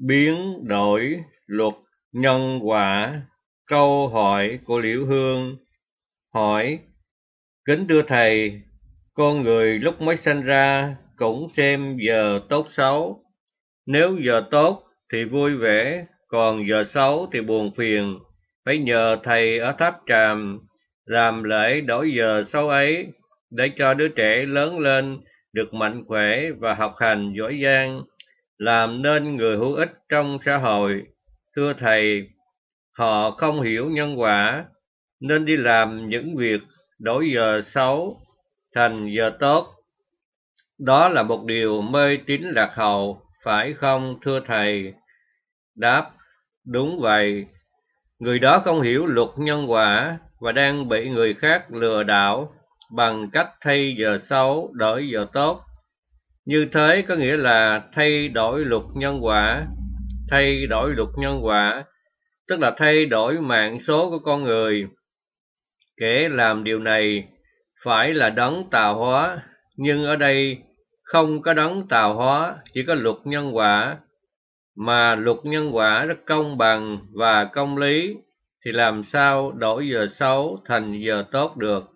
Biến đổi luật nhân quả. Câu hỏi của Liễu Hương hỏi: Kính thưa thầy, con người lúc mới sinh ra cũng xem giờ tốt xấu. Nếu giờ tốt thì vui vẻ, còn giờ xấu thì buồn phiền. Phải nhờ thầy ở Tháp Tràm làm lễ đổi giờ xấu ấy, để cho đứa trẻ lớn lên được mạnh khỏe và học hành giỏi giang, làm nên người hữu ích trong xã hội. Thưa thầy, họ không hiểu nhân quả nên đi làm những việc đổi giờ xấu thành giờ tốt. Đó là một điều mê tín lạc hậu, phải không thưa thầy? Đáp: đúng vậy. Người đó không hiểu luật nhân quả và đang bị người khác lừa đảo bằng cách thay giờ xấu đổi giờ tốt. Như thế có nghĩa là thay đổi luật nhân quả. Thay đổi luật nhân quả tức là thay đổi mạng số của con người. Kẻ làm điều này phải là đấng tạo hóa, nhưng ở đây không có đấng tạo hóa, chỉ có luật nhân quả. Mà luật nhân quả rất công bằng và công lý, thì làm sao đổi giờ xấu thành giờ tốt được?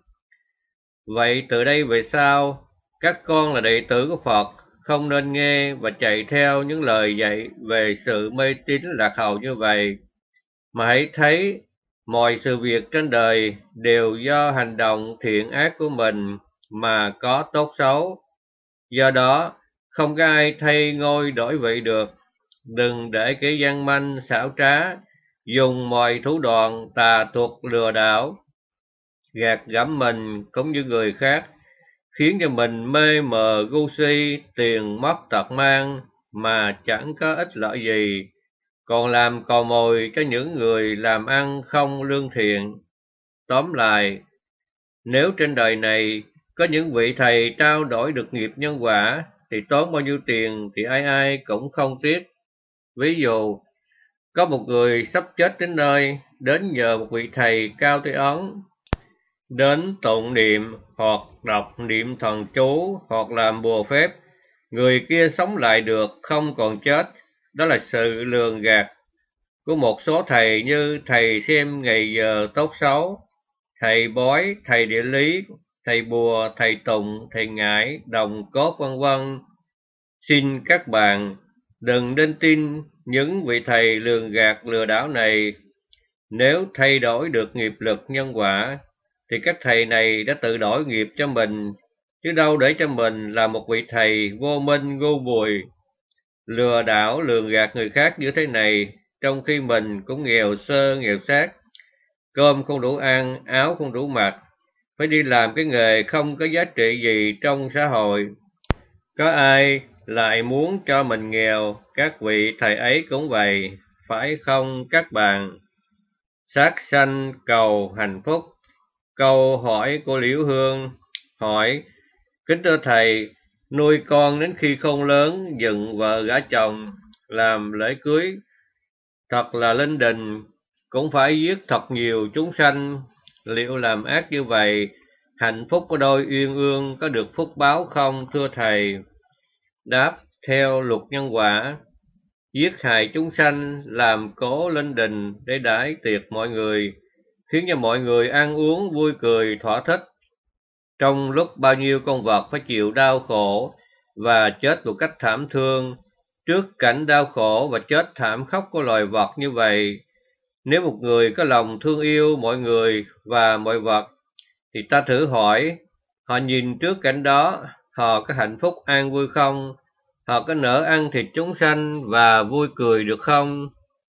Vậy từ đây về sau, các con là đệ tử của Phật không nên nghe và chạy theo những lời dạy về sự mê tín lạc hậu như vậy, mà hãy thấy mọi sự việc trên đời đều do hành động thiện ác của mình mà có tốt xấu. Do đó, không có ai thay ngôi đổi vị được. Đừng để kẻ gian manh xảo trá dùng mọi thủ đoạn tà thuật lừa đảo, gạt gẫm mình cũng như người khác, khiến cho mình mê mờ ngu si, tiền mất tật mang mà chẳng có ích lợi gì, còn làm cò mồi cho những người làm ăn không lương thiện. Tóm lại, nếu trên đời này có những vị thầy trao đổi được nghiệp nhân quả, thì tốn bao nhiêu tiền thì ai ai cũng không tiếc. Ví dụ, có một người sắp chết đến nơi, đến nhờ một vị thầy cao tay ấn, đến tụng niệm hoặc đọc niệm thần chú hoặc làm bùa phép, người kia sống lại được, không còn chết. Đó là sự lường gạt của một số thầy như thầy xem ngày giờ tốt xấu, thầy bói, thầy địa lý, thầy bùa, thầy tùng, thầy ngải, đồng cốt vân vân. Xin các bạn đừng nên tin những vị thầy lường gạt lừa đảo này. Nếu thay đổi được nghiệp lực nhân quả thì các thầy này đã tự đổi nghiệp cho mình, chứ đâu để cho mình là một vị thầy vô minh ngu muội, lừa đảo lường gạt người khác như thế này, trong khi mình cũng nghèo sơ nghèo xác, cơm không đủ ăn, áo không đủ mặc, phải đi làm cái nghề không có giá trị gì trong xã hội. Có ai lại muốn cho mình nghèo? Các vị thầy ấy cũng vậy, phải không các bạn? Sát sanh cầu hạnh phúc. Câu hỏi của Liễu Hương hỏi: Kính thưa thầy, nuôi con đến khi khôn lớn, dựng vợ gả chồng, làm lễ cưới, thật là linh đình, cũng phải giết thật nhiều chúng sanh. Liệu làm ác như vậy, hạnh phúc của đôi uyên ương có được phúc báo không thưa thầy? Đáp: theo luật nhân quả, giết hại chúng sanh, làm cố linh đình để đãi tiệc mọi người, khiến cho mọi người ăn uống vui cười thỏa thích, trong lúc bao nhiêu con vật phải chịu đau khổ và chết một cách thảm thương. Trước cảnh đau khổ và chết thảm khốc của loài vật như vậy, nếu một người có lòng thương yêu mọi người và mọi vật, thì ta thử hỏi, họ nhìn trước cảnh đó, họ có hạnh phúc an vui không? Họ có nỡ ăn thịt chúng sanh và vui cười được không?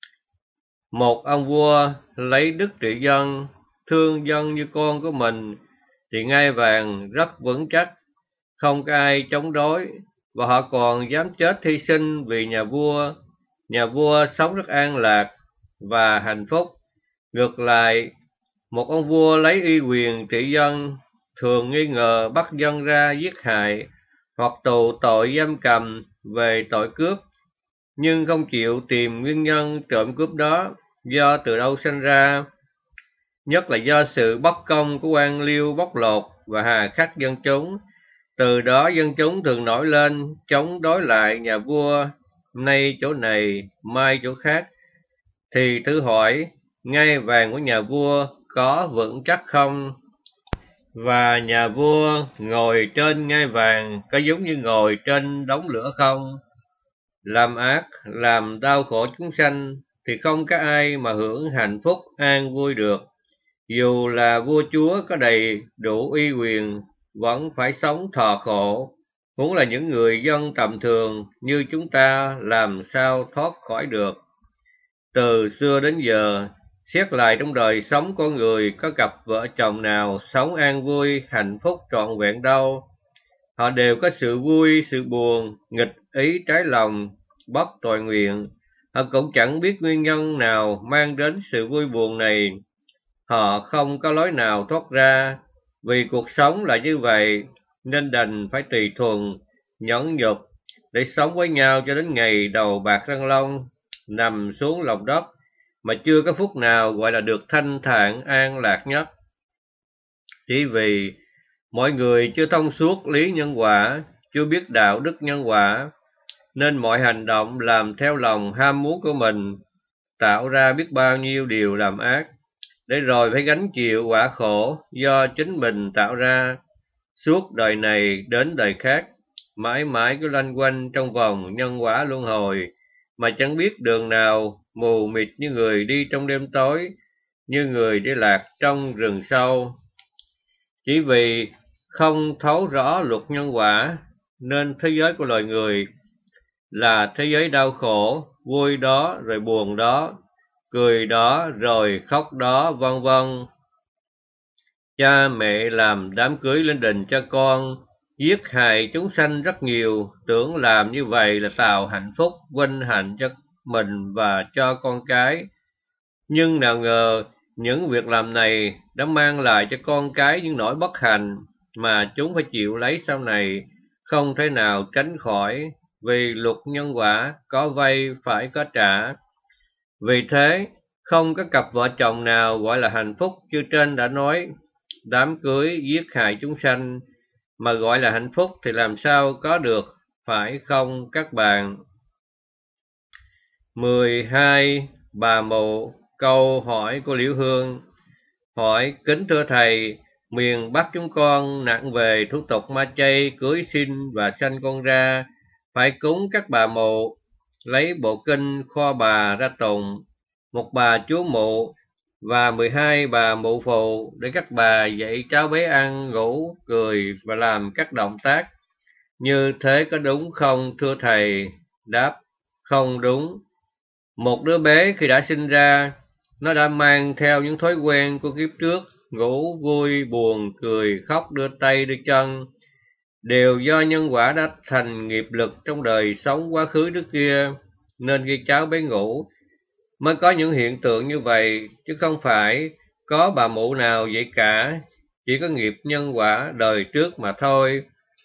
Một ông vua lấy đức trị dân, thương dân như con của mình, thì ngai vàng rất vững chắc, không có ai chống đối, và họ còn dám chết hy sinh vì nhà vua. Nhà vua sống rất an lạc và hạnh phúc. Ngược lại, một ông vua lấy uy quyền trị dân, thường nghi ngờ bắt dân ra giết hại hoặc tù tội giam cầm về tội cướp, nhưng không chịu tìm nguyên nhân trộm cướp đó do từ đâu sinh ra, nhất là do sự bất công của quan liêu bóc lột và hà khắc dân chúng. Từ đó dân chúng thường nổi lên chống đối lại nhà vua, nay chỗ này, mai chỗ khác, thì thử hỏi, ngai vàng của nhà vua có vững chắc không? Và nhà vua ngồi trên ngai vàng có giống như ngồi trên đống lửa không? Làm ác, làm đau khổ chúng sanh, thì không có ai mà hưởng hạnh phúc an vui được. Dù là vua chúa có đầy đủ uy quyền, vẫn phải sống thọ khổ. Huống là những người dân tầm thường như chúng ta làm sao thoát khỏi được. Từ xưa đến giờ, xét lại trong đời sống con người có cặp vợ chồng nào sống an vui, hạnh phúc trọn vẹn đâu. Họ đều có sự vui, sự buồn, nghịch ý trái lòng, bất toại nguyện. Họ cũng chẳng biết nguyên nhân nào mang đến sự vui buồn này. Họ không có lối nào thoát ra. Vì cuộc sống là như vậy, nên đành phải tùy thuận, nhẫn nhục, để sống với nhau cho đến ngày đầu bạc răng long, nằm xuống lòng đất, mà chưa có phút nào gọi là được thanh thản an lạc nhất. Chỉ vì mọi người chưa thông suốt lý nhân quả, chưa biết đạo đức nhân quả, nên mọi hành động làm theo lòng ham muốn của mình, tạo ra biết bao nhiêu điều làm ác, để rồi phải gánh chịu quả khổ do chính mình tạo ra, suốt đời này đến đời khác, mãi mãi cứ loanh quanh trong vòng nhân quả luân hồi, mà chẳng biết đường nào, mù mịt như người đi trong đêm tối, như người đi lạc trong rừng sâu. Chỉ vì không thấu rõ luật nhân quả, nên thế giới của loài người là thế giới đau khổ, vui đó rồi buồn đó, cười đó rồi khóc đó, vân vân. Cha mẹ làm đám cưới lên đình cho con, giết hại chúng sanh rất nhiều, tưởng làm như vậy là tạo hạnh phúc, vinh hạnh cho mình và cho con cái. Nhưng nào ngờ, những việc làm này đã mang lại cho con cái những nỗi bất hạnh mà chúng phải chịu lấy sau này, không thể nào tránh khỏi, vì luật nhân quả có vay phải có trả. Vì thế, không có cặp vợ chồng nào gọi là hạnh phúc như trên đã nói. Đám cưới giết hại chúng sanh mà gọi là hạnh phúc thì làm sao có được, phải không các bạn? 12. Bà Mụ. Câu hỏi của Liễu Hương. Hỏi: kính thưa thầy, miền Bắc chúng con nặng về thủ tục ma chay, cưới xin và sanh con ra, phải cúng các bà mụ, lấy bộ kinh kho bà ra tụng, một bà chúa mụ và 12 bà mụ phụ, để các bà dạy cháu bé ăn, ngủ, cười và làm các động tác. Như thế có đúng không thưa thầy? Đáp: không đúng. Một đứa bé khi đã sinh ra, nó đã mang theo những thói quen của kiếp trước, ngủ, vui, buồn, cười, khóc, đưa tay, đưa chân, đều do nhân quả đã thành nghiệp lực trong đời sống quá khứ trước kia, nên khi cháu bé ngủ mới có những hiện tượng như vậy, chứ không phải có bà mụ nào vậy cả, chỉ có nghiệp nhân quả đời trước mà thôi.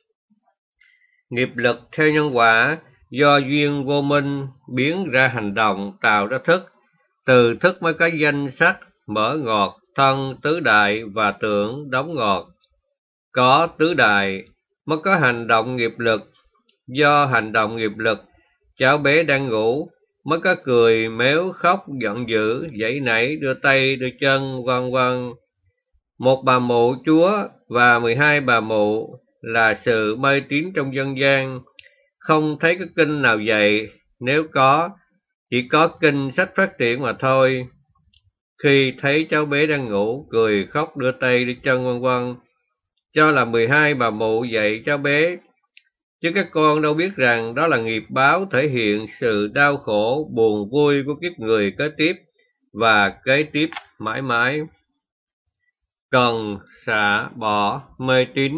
Nghiệp lực theo nhân quả, do duyên vô minh biến ra hành động, tạo ra thức, từ thức mới có danh sắc, mở ngọt, thân, tứ đại và tưởng, đóng ngọt. Có tứ đại mới có hành động nghiệp lực, do hành động nghiệp lực, cháu bé đang ngủ mới có cười, méo, khóc, giận dữ, giãy nảy, đưa tay, đưa chân, vân vân. Một bà mụ chúa và 12 bà mụ là sự mê tín trong dân gian, không thấy có kinh nào dạy, nếu có, chỉ có kinh sách phát triển mà thôi. Khi thấy cháu bé đang ngủ, cười, khóc, đưa tay, đưa chân, vân vân, cho là 12 bà mụ dạy cháu bé, chứ các con đâu biết rằng đó là nghiệp báo thể hiện sự đau khổ, buồn vui của kiếp người kế tiếp và kế tiếp mãi mãi. Cần xả bỏ mê tín.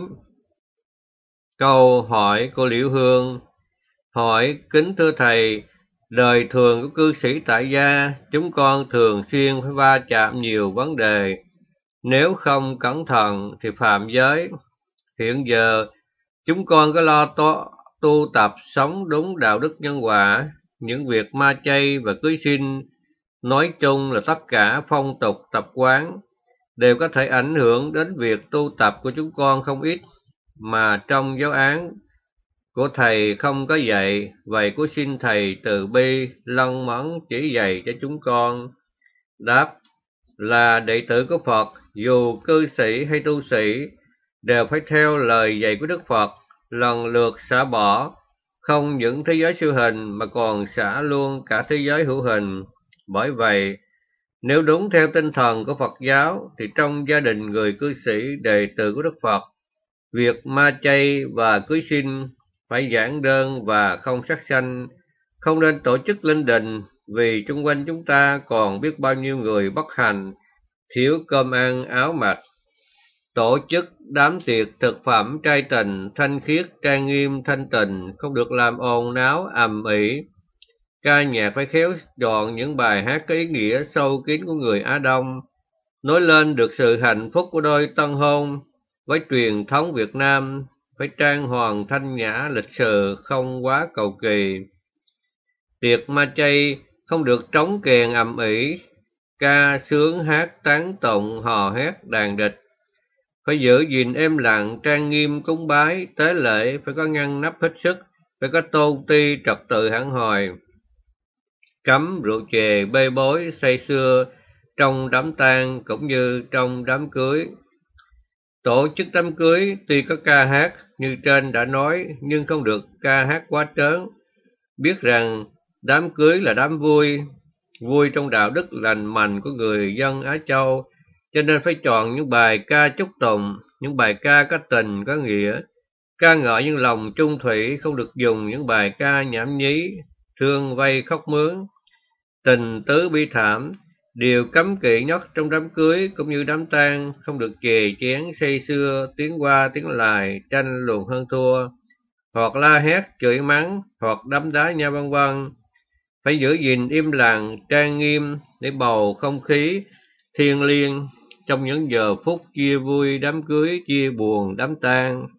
Câu hỏi của Liễu Hương. Hỏi: kính thưa thầy, đời thường của cư sĩ tại gia, chúng con thường xuyên phải va chạm nhiều vấn đề, nếu không cẩn thận thì phạm giới. Hiện giờ chúng con có lo tu tập sống đúng đạo đức nhân quả, những việc ma chay và cưới xin, nói chung là tất cả phong tục tập quán, đều có thể ảnh hưởng đến việc tu tập của chúng con không ít, mà trong giáo án của thầy không có dạy, vậy của xin thầy từ bi lân mẫn chỉ dạy cho chúng con. Đáp: là đệ tử của Phật, dù cư sĩ hay tu sĩ, đều phải theo lời dạy của Đức Phật, lần lượt xả bỏ, không những thế giới siêu hình mà còn xả luôn cả thế giới hữu hình. Bởi vậy, nếu đúng theo tinh thần của Phật giáo, thì trong gia đình người cư sĩ đệ tử của Đức Phật, việc ma chay và cưới xin phải giản đơn và không sát sanh, không nên tổ chức linh đình, vì xung quanh chúng ta còn biết bao nhiêu người bất hạnh, thiếu cơm ăn áo mặc. Tổ chức đám tiệc thực phẩm trai tình, thanh khiết, trang nghiêm, thanh tịnh, không được làm ồn náo, ầm ĩ. Ca nhạc phải khéo chọn những bài hát có ý nghĩa sâu kín của người Á Đông, nói lên được sự hạnh phúc của đôi tân hôn. Với truyền thống Việt Nam, phải trang hoàng thanh nhã, lịch sự, không quá cầu kỳ. Tiệc ma chay không được trống kèn ầm ĩ, ca sướng hát tán tụng, hò hét đàn địch. Phải giữ gìn êm lặng, trang nghiêm cúng bái, tế lễ phải có ngăn nắp hết sức, phải có tôn ti trật tự hẳn hoi. Cấm rượu chè bê bối say sưa trong đám tang cũng như trong đám cưới. Tổ chức đám cưới tuy có ca hát như trên đã nói, nhưng không được ca hát quá trớn. Biết rằng đám cưới là đám vui, vui trong đạo đức lành mạnh của người dân Á Châu, cho nên phải chọn những bài ca chúc tụng, những bài ca có tình có nghĩa, ca ngợi những lòng chung thủy, không được dùng những bài ca nhảm nhí, thương vay khóc mướn, tình tứ bi thảm. Điều cấm kỵ nhất trong đám cưới cũng như đám tang, không được chè chén say sưa, tiếng qua tiếng lại, tranh luận hơn thua, hoặc la hét chửi mắng, hoặc đấm đá nhau vân vân. Phải giữ gìn im lặng, trang nghiêm để bầu không khí thiêng liêng trong những giờ phút chia vui đám cưới, chia buồn đám tang.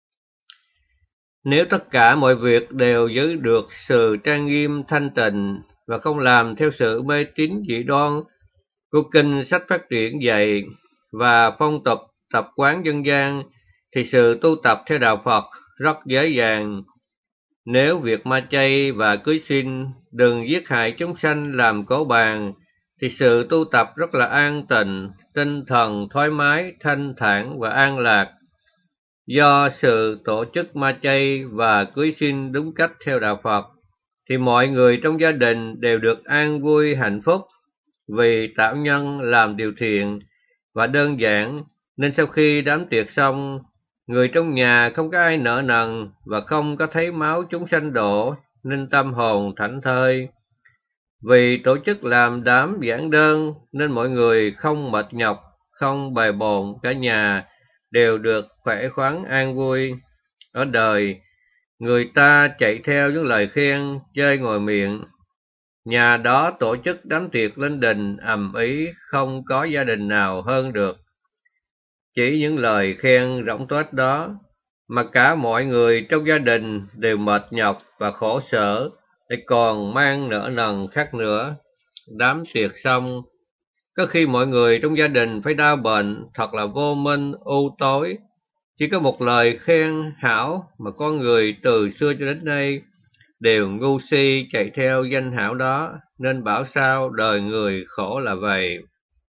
Nếu tất cả mọi việc đều giữ được sự trang nghiêm thanh tịnh và không làm theo sự mê tín dị đoan của kinh sách phát triển dạy và phong tục tập quán dân gian, thì sự tu tập theo đạo Phật rất dễ dàng. Nếu việc ma chay và cưới xin đừng giết hại chúng sanh làm cỗ bàn, thì sự tu tập rất là an tịnh, tinh thần thoải mái, thanh thản và an lạc. Do sự tổ chức ma chay và cưới xin đúng cách theo đạo Phật, thì mọi người trong gia đình đều được an vui hạnh phúc, vì tạo nhân làm điều thiện và đơn giản, nên sau khi đám tiệc xong, người trong nhà không có ai nợ nần và không có thấy máu chúng sanh đổ, nên tâm hồn thảnh thơi. Vì tổ chức làm đám giản đơn nên mọi người không mệt nhọc, không bề bộn, cả nhà đều được khỏe khoắn an vui. Ở đời, người ta chạy theo những lời khen, chơi ngồi miệng. Nhà đó tổ chức đám tiệc lên đình ầm ĩ, không có gia đình nào hơn được. Chỉ những lời khen rỗng tuếch đó mà cả mọi người trong gia đình đều mệt nhọc và khổ sở, lại còn mang nợ nần khác nữa. Đám tiệc xong, có khi mọi người trong gia đình phải đau bệnh, thật là vô minh, u tối. Chỉ có một lời khen hảo mà con người từ xưa cho đến nay đều ngu si chạy theo danh hảo đó, nên bảo sao đời người khổ là vậy.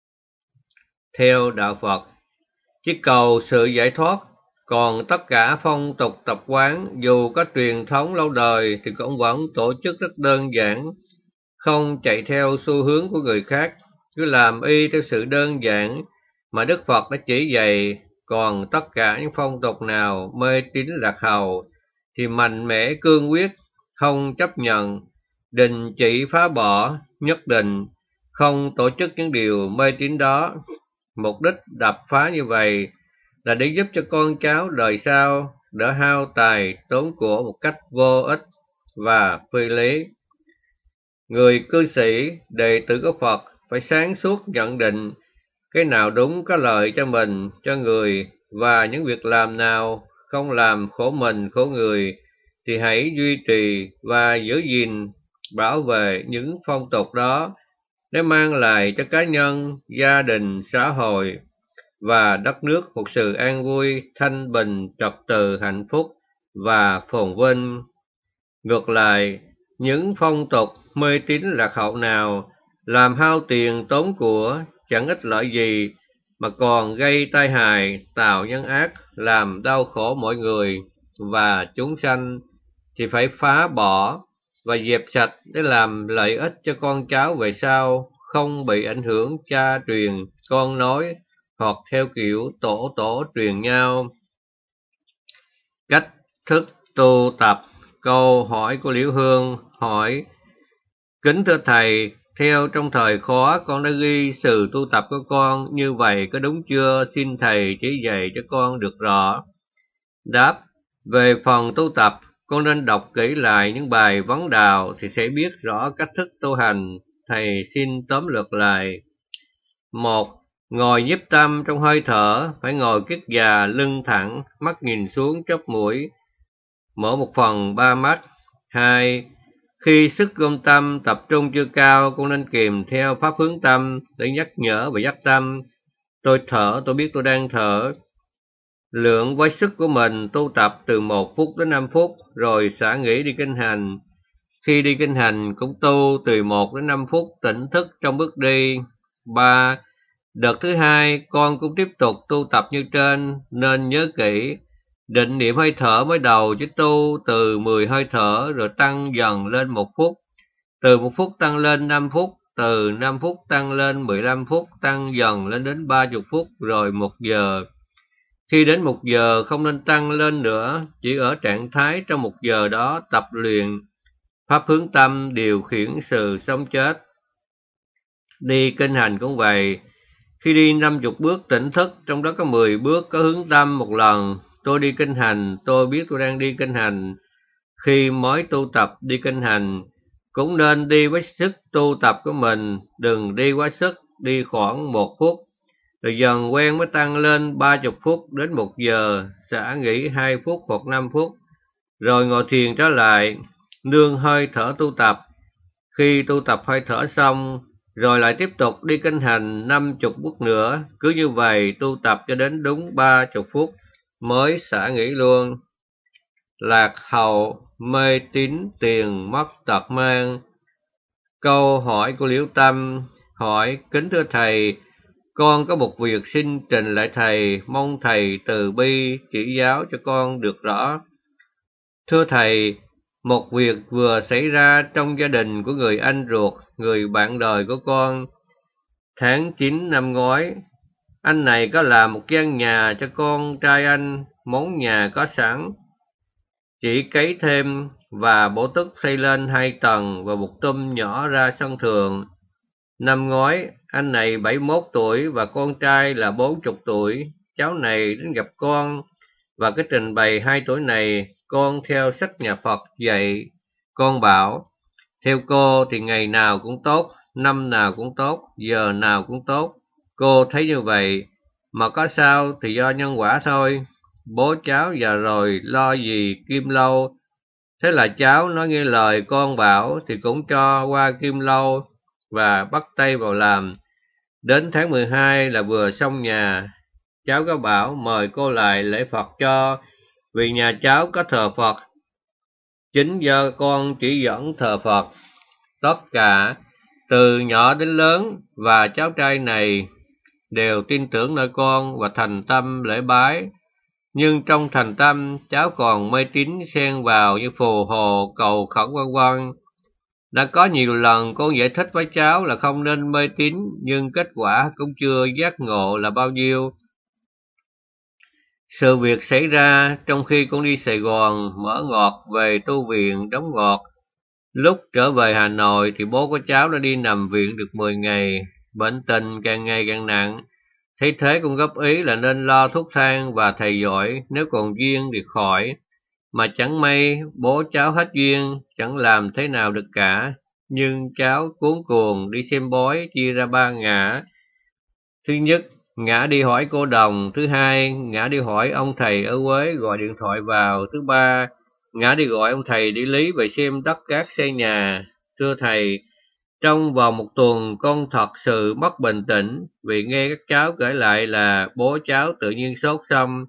Theo đạo Phật, chỉ cầu sự giải thoát, còn tất cả phong tục tập quán dù có truyền thống lâu đời thì cũng vẫn tổ chức rất đơn giản, không chạy theo xu hướng của người khác, cứ làm y theo sự đơn giản mà Đức Phật đã chỉ dạy. Còn tất cả những phong tục nào mê tín lạc hậu thì mạnh mẽ cương quyết, không chấp nhận, đình chỉ phá bỏ, nhất định không tổ chức những điều mê tín đó. Mục đích đập phá như vậy là để giúp cho con cháu đời sau đỡ hao tài tốn của một cách vô ích và phi lý. Người cư sĩ, đệ tử của Phật phải sáng suốt nhận định cái nào đúng có lợi cho mình, cho người, và những việc làm nào không làm khổ mình, khổ người, thì hãy duy trì và giữ gìn, bảo vệ những phong tục đó để mang lại cho cá nhân, gia đình, xã hội và đất nước một sự an vui, thanh bình, trật tự, hạnh phúc và phồn vinh. Ngược lại, những phong tục mê tín lạc hậu nào làm hao tiền tốn của, chẳng ích lợi gì, mà còn gây tai hại, tạo nhân ác, làm đau khổ mọi người và chúng sanh, thì phải phá bỏ và dẹp sạch để làm lợi ích cho con cháu về sau, không bị ảnh hưởng cha truyền, con nối, hoặc theo kiểu tổ tổ truyền nhau. Cách thức tu tập. Câu hỏi của Liễu Hương hỏi: Kính thưa Thầy, theo trong thời khó con đã ghi sự tu tập của con, như vậy có đúng chưa? Xin Thầy chỉ dạy cho con được rõ. Đáp: Về phần tu tập, con nên đọc kỹ lại những bài vấn đạo thì sẽ biết rõ cách thức tu hành. Thầy xin tóm lược lại. 1. Ngồi nhiếp tâm trong hơi thở, phải ngồi kiết già, lưng thẳng, mắt nhìn xuống chóp mũi, mở một phần ba mắt. 2. Khi sức gom tâm tập trung chưa cao, con nên kìm theo pháp hướng tâm để nhắc nhở và dắt tâm. Tôi thở, tôi biết tôi đang thở. Lượng với sức của mình tu tập từ 1 phút đến 5 phút, rồi xả nghỉ đi kinh hành. Khi đi kinh hành cũng tu từ 1 đến 5 phút tỉnh thức trong bước đi. 3. Đợt thứ hai, con cũng tiếp tục tu tập như trên, nên nhớ kỹ. Định niệm hơi thở mới đầu chứ tu từ 10 hơi thở rồi tăng dần lên 1 phút. Từ 1 phút tăng lên 5 phút, từ 5 phút tăng lên 15 phút, tăng dần lên đến 30 phút, rồi 1 giờ. Khi đến 1 giờ không nên tăng lên nữa, chỉ ở trạng thái trong 1 giờ đó tập luyện pháp hướng tâm điều khiển sự sống chết. Đi kinh hành cũng vậy. Khi đi 50 bước tỉnh thức, trong đó có 10 bước có hướng tâm một lần. Tôi đi kinh hành, tôi biết tôi đang đi kinh hành. Khi mới tu tập đi kinh hành, cũng nên đi với sức tu tập của mình, đừng đi quá sức, đi khoảng 1 phút. Rồi dần quen mới tăng lên 30 phút đến 1 giờ, xả nghỉ 2 phút hoặc 5 phút. Rồi ngồi thiền trở lại, nương hơi thở tu tập. Khi tu tập hơi thở xong, rồi lại tiếp tục đi kinh hành 50 phút nữa. Cứ như vậy tu tập cho đến đúng 30 phút mới xả nghỉ luôn. Lạc hậu, mê tín, tiền mất tật mang. Câu hỏi của Liễu Tâm hỏi: Kính thưa Thầy, con có một việc xin trình lại Thầy, mong Thầy từ bi chỉ giáo cho con được rõ. Thưa Thầy, một việc vừa xảy ra trong gia đình của người anh ruột, người bạn đời của con. Tháng 9 năm ngoái, anh này có làm một gian nhà cho con trai anh, món nhà có sẵn, chỉ cấy thêm và bổ túc xây lên 2 tầng và một tum nhỏ ra sân thượng. Năm ngoái, anh này 71 tuổi và con trai là 40 tuổi. Cháu này đến gặp con và cái trình bày 2 tuổi này, con theo sách nhà Phật dạy. Con bảo, theo cô thì ngày nào cũng tốt, năm nào cũng tốt, giờ nào cũng tốt. Cô thấy như vậy, mà có sao thì do nhân quả thôi. Bố cháu già rồi, lo gì Kim Lâu. Thế là cháu nói nghe lời con bảo thì cũng cho qua Kim Lâu và bắt tay vào làm. Đến tháng 12 là vừa xong nhà. Cháu có bảo mời cô lại lễ Phật cho, vì nhà cháu có thờ Phật. Chính do con chỉ dẫn thờ Phật. Tất cả, từ nhỏ đến lớn và cháu trai này đều tin tưởng nơi con và thành tâm lễ bái. Nhưng trong thành tâm, cháu còn mê tín xen vào như phù hồ, cầu khẩn vân vân. Đã có nhiều lần con giải thích với cháu là không nên mê tín, nhưng kết quả cũng chưa giác ngộ là bao nhiêu. Sự việc xảy ra trong khi con đi Sài Gòn mở ngọt về tu viện đóng ngọt. Lúc trở về Hà Nội thì bố của cháu đã đi nằm viện được 10 ngày, bệnh tình càng ngày càng nặng. Thấy thế con góp ý là nên lo thuốc thang và thầy giỏi, nếu còn duyên thì khỏi. Mà chẳng may bố cháu hết duyên, chẳng làm thế nào được cả. Nhưng cháu cuống cuồng đi xem bói, chia ra 3 ngã. Thứ nhất, ngã đi hỏi cô đồng. Thứ hai, ngã đi hỏi ông thầy ở Quế gọi điện thoại vào. Thứ ba, ngã đi gọi ông thầy địa lý về xem đất cát xây nhà. Thưa thầy, trong vòng 1 tuần con thật sự mất bình tĩnh vì nghe các cháu kể lại là bố cháu tự nhiên sốt xong,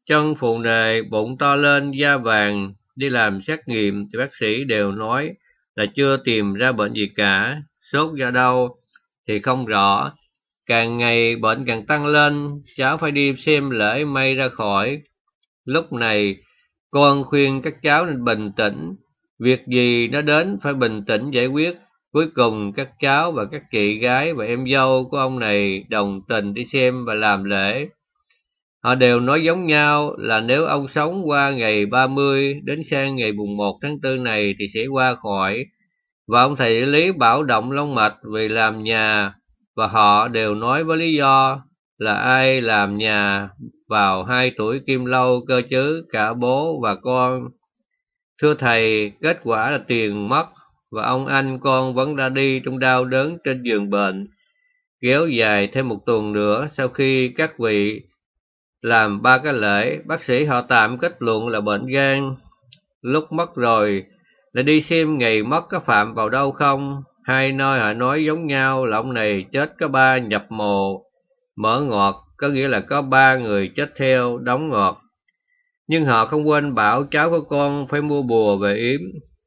chân phù nề, bụng to lên, da vàng. Đi làm xét nghiệm thì bác sĩ đều nói là chưa tìm ra bệnh gì cả. Sốt do đâu thì không rõ. Càng ngày bệnh càng tăng lên, cháu phải đi xem lễ may ra khỏi. Lúc này con khuyên các cháu nên bình tĩnh, việc gì nó đến phải bình tĩnh giải quyết. Cuối cùng các cháu và các chị gái và em dâu của ông này đồng tình đi xem và làm lễ. Họ đều nói giống nhau là nếu ông sống qua ngày 30 đến sang ngày mùng 1 tháng 4 này thì sẽ qua khỏi. Và ông thầy lý bảo động long mạch vì làm nhà, và họ đều nói với lý do là ai làm nhà vào 2 tuổi kim lâu cơ chứ, cả bố và con. Thưa thầy, kết quả là tiền mất và ông anh con vẫn ra đi trong đau đớn trên giường bệnh, kéo dài thêm 1 tuần nữa. Sau khi các vị làm 3 cái lễ, bác sĩ họ tạm kết luận là bệnh gan. Lúc mất rồi lại đi xem ngày mất có phạm vào đâu không. Hai nơi họ nói giống nhau là ông này chết có 3 nhập mồ mở ngọt, có nghĩa là có 3 người chết theo đóng ngọt. Nhưng họ không quên bảo cháu của con phải mua bùa về yếm.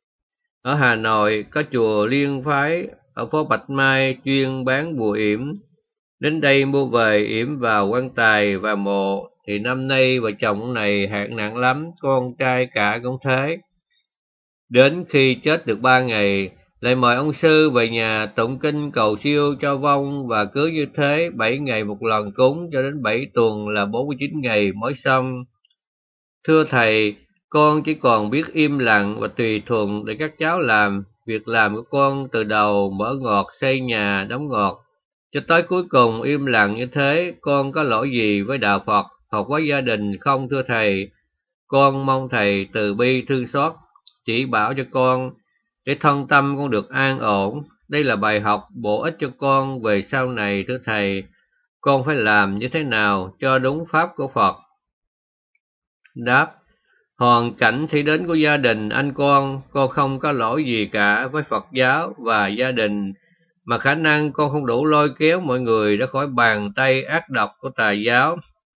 Ở Hà Nội có chùa Liên Phái ở phố Bạch Mai chuyên bán bùa yểm. Đến đây mua về yểm vào quan tài và mộ. Thì năm nay vợ chồng này hạn nặng lắm, con trai cả cũng thế. Đến khi chết được 3 ngày, lại mời ông sư về nhà tụng kinh cầu siêu cho vong, và cứ như thế 7 ngày một lần cúng cho đến 7 tuần là 49 ngày mới xong. Thưa thầy, con chỉ còn biết im lặng và tùy thuận để các cháu làm. Việc làm của con từ đầu mở ngọt, xây nhà, đóng ngọt, cho tới cuối cùng im lặng như thế, con có lỗi gì với đạo Phật hoặc với gia đình không thưa thầy? Con mong thầy từ bi thương xót, chỉ bảo cho con để thân tâm con được an ổn. Đây là bài học bổ ích cho con về sau này thưa thầy. Con phải làm như thế nào cho đúng pháp của Phật? Đáp: hoàn cảnh thi đến của gia đình anh con không có lỗi gì cả với Phật giáo và gia đình, mà khả năng con không đủ lôi kéo mọi người ra khỏi bàn tay ác độc của tà giáo.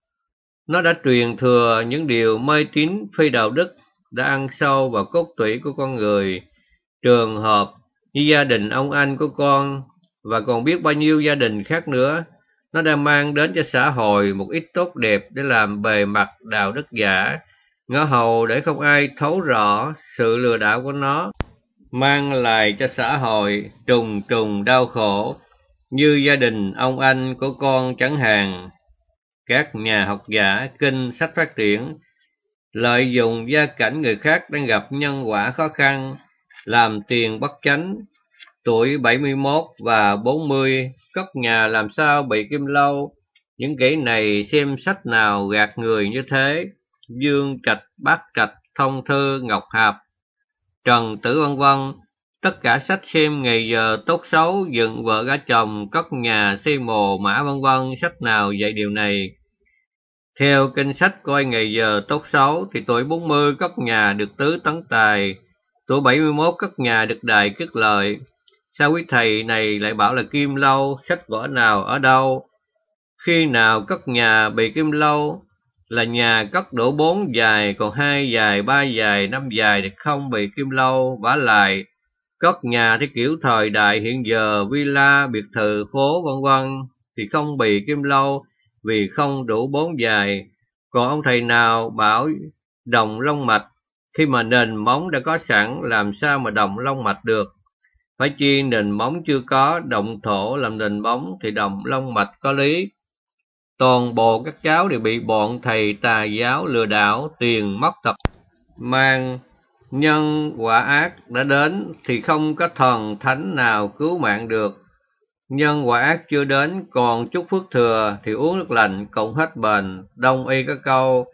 Nó đã truyền thừa những điều mê tín phi đạo đức, đã ăn sâu vào cốt tủy của con người. Trường hợp như gia đình ông anh của con, và còn biết bao nhiêu gia đình khác nữa, nó đã mang đến cho xã hội một ít tốt đẹp để làm bề mặt đạo đức giả, ngõ hầu để không ai thấu rõ sự lừa đảo của nó, mang lại cho xã hội trùng trùng đau khổ, như gia đình ông anh của con chẳng hạn. Các nhà học giả kinh sách phát triển, lợi dụng gia cảnh người khác đang gặp nhân quả khó khăn, làm tiền bất chánh. Tuổi 71 và 40, cất nhà làm sao bị kim lâu. Những kẻ này xem sách nào gạt người như thế. Dương Trạch, Bác Trạch, Thông Thư, Ngọc Hạp, Trần Tử vân vân, tất cả sách xem ngày giờ tốt xấu, dựng vợ gả chồng, cất nhà, xây mồ mã vân vân, sách nào dạy điều này? Theo kinh sách coi ngày giờ tốt xấu thì tuổi 40 cất nhà được tứ tấn tài, tuổi 71 cất nhà được đài kiết lợi. Sao quý thầy này lại bảo là kim lâu? Sách vở nào ở đâu? Khi nào cất nhà bị kim lâu là nhà cất đổ 4 dài, còn 2 dài, 3 dài, 5 dài thì không bị kim lâu. Vả lại cất nhà theo kiểu thời đại hiện giờ, villa, biệt thự, phố vân vân thì không bị kim lâu vì không đủ 4 dài. Còn ông thầy nào bảo đồng long mạch, khi mà nền móng đã có sẵn làm sao mà đồng long mạch được? Phải chi nền móng chưa có, động thổ làm nền móng thì đồng long mạch có lý. Toàn bộ các cháu đều bị bọn thầy tà giáo lừa đảo, tiền mất tật mang. Nhân quả ác đã đến thì không có thần thánh nào cứu mạng được. Nhân quả ác chưa đến, còn chút phước thừa thì uống nước lạnh cũng hết bền. Đông y có câu: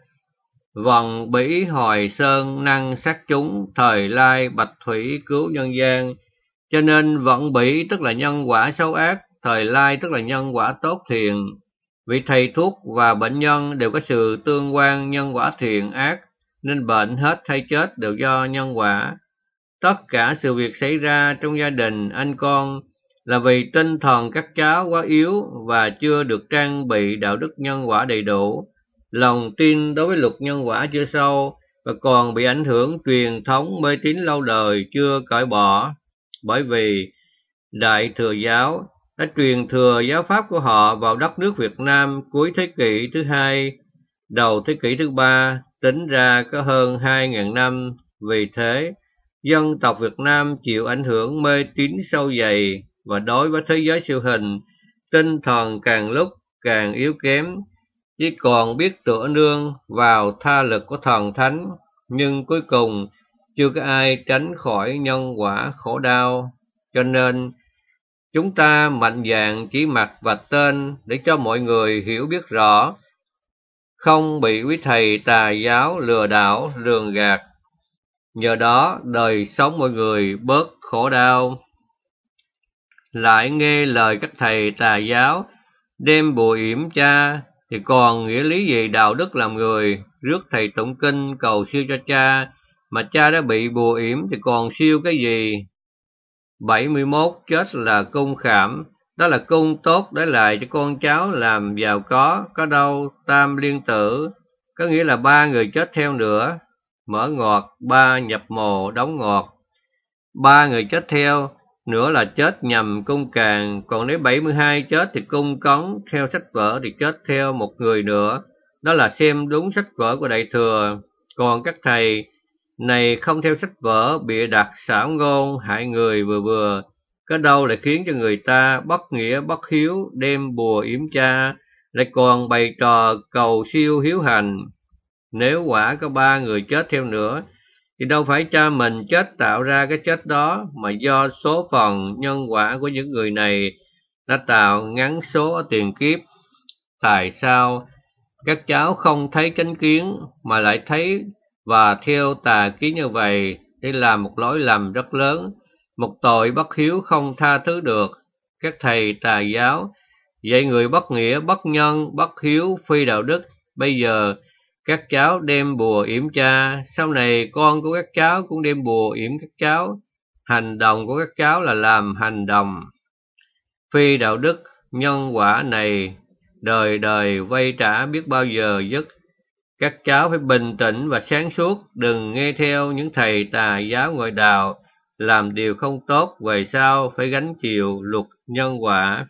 vần bỉ hồi sơn năng sát chúng, thời lai bạch thủy cứu nhân gian. Cho nên vận bỉ tức là nhân quả xấu ác, thời lai tức là nhân quả tốt thiện. Vị thầy thuốc và bệnh nhân đều có sự tương quan nhân quả thiện ác, nên bệnh hết hay chết đều do nhân quả. Tất cả sự việc xảy ra trong gia đình anh con là vì tinh thần các cháu quá yếu và chưa được trang bị đạo đức nhân quả đầy đủ, lòng tin đối với luật nhân quả chưa sâu và còn bị ảnh hưởng truyền thống mê tín lâu đời chưa cởi bỏ. Bởi vì Đại Thừa giáo đã truyền thừa giáo pháp của họ vào đất nước Việt Nam cuối thế kỷ thứ hai, đầu thế kỷ thứ ba, tính ra có hơn 2.000 năm. Vì thế, dân tộc Việt Nam chịu ảnh hưởng mê tín sâu dày và đối với thế giới siêu hình, tinh thần càng lúc càng yếu kém, chỉ còn biết tựa nương vào tha lực của thần thánh, nhưng cuối cùng chưa có ai tránh khỏi nhân quả khổ đau. Cho nên, chúng ta mạnh dạn chỉ mặt và tên để cho mọi người hiểu biết rõ, không bị quý thầy tà giáo lừa đảo lường gạt. Nhờ đó đời sống mọi người bớt khổ đau. Lại nghe lời các thầy tà giáo đem bùa yểm cha thì còn nghĩa lý gì đạo đức làm người, rước thầy tụng kinh cầu siêu cho cha, mà cha đã bị bùa yểm thì còn siêu cái gì? 71 chết là cung khảm, đó là cung tốt để lại cho con cháu làm giàu có đâu tam liên tử, có nghĩa là 3 người chết theo nữa, mở ngoặc 3 nhập mồ đóng ngoặc. 3 người chết theo nữa là chết nhằm cung càng, còn nếu 72 chết thì cung cống, theo sách vở thì chết theo một người nữa, đó là xem đúng sách vở của Đại Thừa. Còn các thầy này không theo sách vở, bịa đặt xảo ngôn hại người vừa vừa, có đâu lại khiến cho người ta bất nghĩa bất hiếu, đem bùa yểm cha, lại còn bày trò cầu siêu hiếu hành. Nếu quả có 3 người chết theo nữa thì đâu phải cha mình chết tạo ra cái chết đó, mà do số phận nhân quả của những người này đã tạo ngắn số ở tiền kiếp. Tại sao các cháu không thấy chánh kiến mà lại thấy và theo tà kiến như vậy? Đây là một lỗi lầm rất lớn, một tội bất hiếu không tha thứ được. Các thầy tà giáo dạy người bất nghĩa, bất nhân, bất hiếu, phi đạo đức. Bây giờ các cháu đem bùa yểm cha, sau này con của các cháu cũng đem bùa yểm các cháu. Hành động của các cháu là làm hành động phi đạo đức, nhân quả này đời đời vay trả biết bao giờ dứt. Các cháu phải bình tĩnh và sáng suốt, đừng nghe theo những thầy tà giáo ngoại đạo, làm điều không tốt, về sau phải gánh chịu luật nhân quả.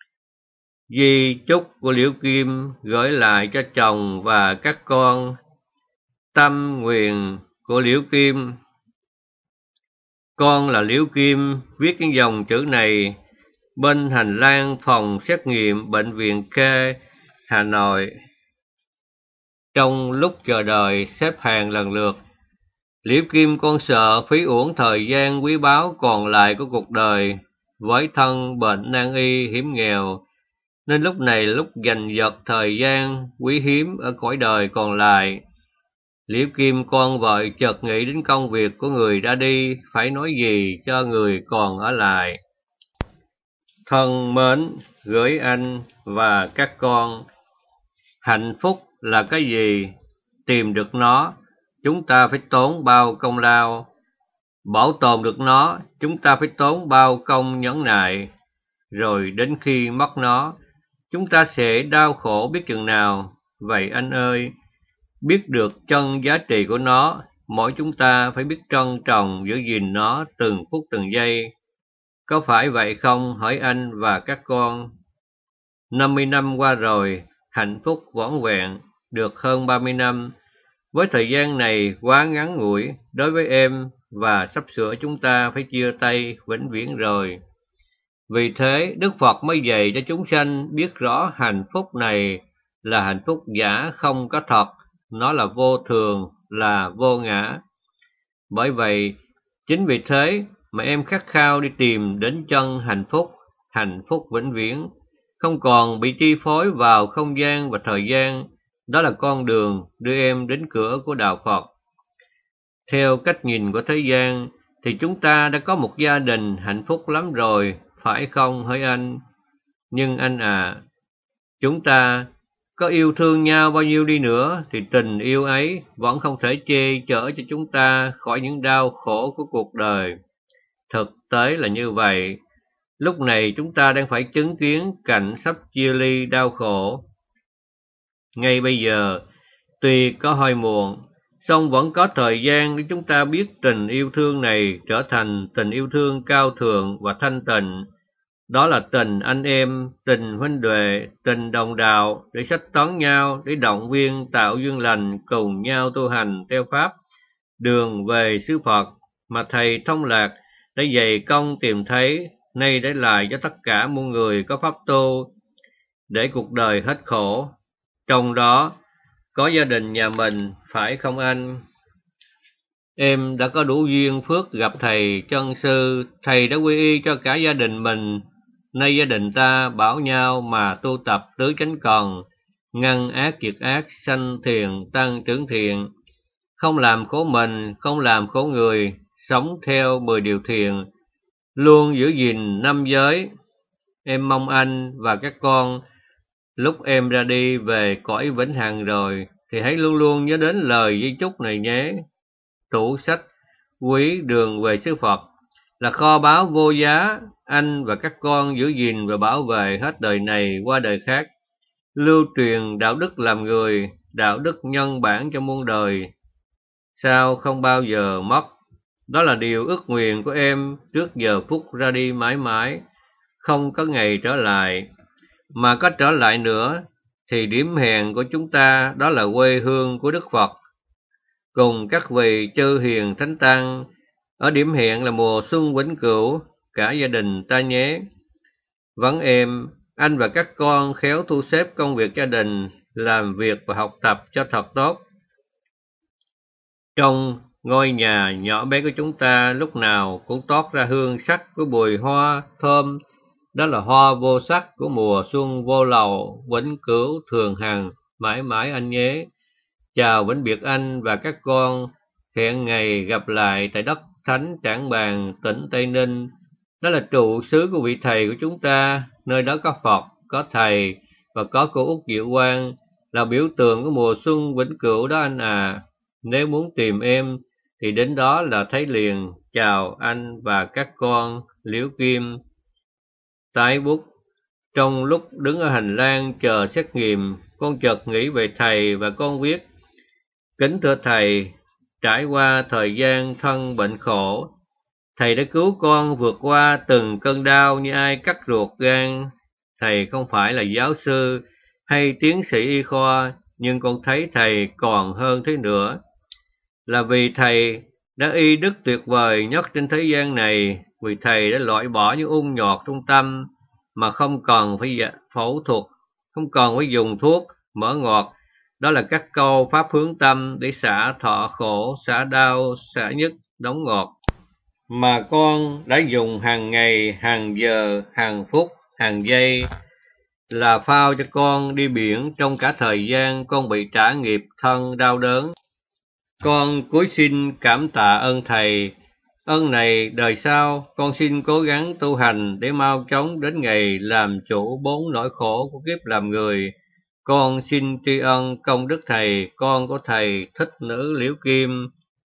Di chúc của Liễu Kim gửi lại cho chồng và các con. Tâm nguyện của Liễu Kim. Con là Liễu Kim, viết những dòng chữ này bên hành lang phòng xét nghiệm Bệnh viện K, Hà Nội. Trong lúc chờ đợi xếp hàng lần lượt, Liễu Kim con sợ phí uổng thời gian quý báu còn lại của cuộc đời, với thân bệnh nan y hiểm nghèo, nên lúc này lúc giành giật thời gian quý hiếm ở cõi đời còn lại. Liễu Kim con vợ chợt nghĩ đến công việc của người đã đi, phải nói gì cho người còn ở lại. Thân mến, gửi anh và các con. Hạnh phúc là cái gì? Tìm được nó, chúng ta phải tốn bao công lao. Bảo tồn được nó, chúng ta phải tốn bao công nhẫn nại. Rồi đến khi mất nó, chúng ta sẽ đau khổ biết chừng nào. Vậy anh ơi, biết được chân giá trị của nó, mỗi chúng ta phải biết trân trọng giữ gìn nó từng phút từng giây. Có phải vậy không, hỏi anh và các con? 50 năm qua rồi, hạnh phúc vỏn vẹn, được hơn 30 năm. Với thời gian này quá ngắn ngủi đối với em, và sắp sửa chúng ta phải chia tay vĩnh viễn rồi. Vì thế, Đức Phật mới dạy cho chúng sanh biết rõ hạnh phúc này là hạnh phúc giả không có thật, nó là vô thường, là vô ngã. Bởi vậy, chính vì thế mà em khát khao đi tìm đến chân hạnh phúc vĩnh viễn, không còn bị chi phối vào không gian và thời gian. Đó là con đường đưa em đến cửa của đạo Phật. Theo cách nhìn của thế gian, thì chúng ta đã có một gia đình hạnh phúc lắm rồi, phải không hỡi anh? Nhưng anh à, chúng ta có yêu thương nhau bao nhiêu đi nữa, thì tình yêu ấy vẫn không thể che chở cho chúng ta khỏi những đau khổ của cuộc đời. Thực tế là như vậy. Lúc này chúng ta đang phải chứng kiến cảnh sắp chia ly đau khổ. Ngay bây giờ, Tuy có hơi muộn, song vẫn có thời gian để chúng ta biết tình yêu thương này trở thành tình yêu thương cao thượng và thanh tịnh. Đó là tình anh em, tình huynh đệ, tình đồng đạo, để sách tán nhau, để động viên tạo duyên lành, cùng nhau tu hành theo pháp đường về xứ Phật mà Thầy Thông Lạc đã dày công tìm thấy, nay để lại cho tất cả muôn người có pháp tu, để cuộc đời hết khổ. Trong đó có gia đình nhà mình, phải không anh? Em đã có đủ duyên phước gặp Thầy chân sư, Thầy đã quy y cho cả gia đình mình. Nay gia đình ta bảo nhau mà tu tập tứ chánh cần, ngăn ác diệt ác, sanh thiền, tăng trưởng thiện. Không làm khổ mình, không làm khổ người, sống theo 10 điều thiền, luôn giữ gìn năm giới. Em mong anh và các con lúc em ra đi về cõi vĩnh hằng rồi, thì hãy luôn luôn nhớ đến lời di chúc này nhé. Tủ sách quý đường về xứ Phật là kho báu vô giá, anh và các con giữ gìn và bảo vệ hết đời này qua đời khác, lưu truyền đạo đức làm người, đạo đức nhân bản cho muôn đời, sao không bao giờ mất. Đó là điều ước nguyện của em trước giờ phút ra đi mãi mãi, không có ngày trở lại. Mà có trở lại nữa, thì điểm hẹn của chúng ta đó là quê hương của Đức Phật, cùng các vị chư hiền thánh tăng. Ở điểm hẹn là mùa xuân vĩnh cửu, cả gia đình ta nhé. Vấn em, anh và các con khéo thu xếp công việc gia đình, làm việc và học tập cho thật tốt. Trong ngôi nhà nhỏ bé của chúng ta lúc nào cũng toát ra hương sắc của bùi hoa thơm, đó là hoa vô sắc của mùa xuân vô lậu, vĩnh cửu thường hằng, mãi mãi anh nhé. Chào vĩnh biệt anh và các con, hẹn ngày gặp lại tại đất Thánh Trảng Bàng, tỉnh Tây Ninh. Đó là trụ xứ của vị Thầy của chúng ta, nơi đó có Phật, có Thầy và có cô Út Diệu Quang, là biểu tượng của mùa xuân vĩnh cửu đó anh à. Nếu muốn tìm em thì đến đó là thấy liền. Chào anh và các con. Liễu Kim. Tái bút. Trong lúc đứng ở hành lang chờ xét nghiệm, con chợt nghĩ về Thầy và con viết: Kính thưa Thầy, trải qua thời gian thân bệnh khổ, Thầy đã cứu con vượt qua từng cơn đau như ai cắt ruột gan. Thầy không phải là giáo sư hay tiến sĩ y khoa, nhưng con thấy Thầy còn hơn thế nữa. Là vì Thầy đã y đức tuyệt vời nhất trên thế gian này, vì Thầy đã loại bỏ những ung nhọt trong tâm mà không cần phải phẫu thuật, không cần phải dùng thuốc, mỡ ngọt. Đó là các câu pháp hướng tâm để xả thọ khổ, xả đau, xả nhức, đóng ngọt, mà con đã dùng hàng ngày, hàng giờ, hàng phút, hàng giây, là phao cho con đi biển trong cả thời gian con bị trả nghiệp thân đau đớn. Con cúi xin cảm tạ ơn Thầy. Ơn này đời sau con xin cố gắng tu hành để mau chóng đến ngày làm chủ 4 nỗi khổ của kiếp làm người. Con xin tri ân công đức Thầy, con của Thầy Thích Nữ Liễu Kim.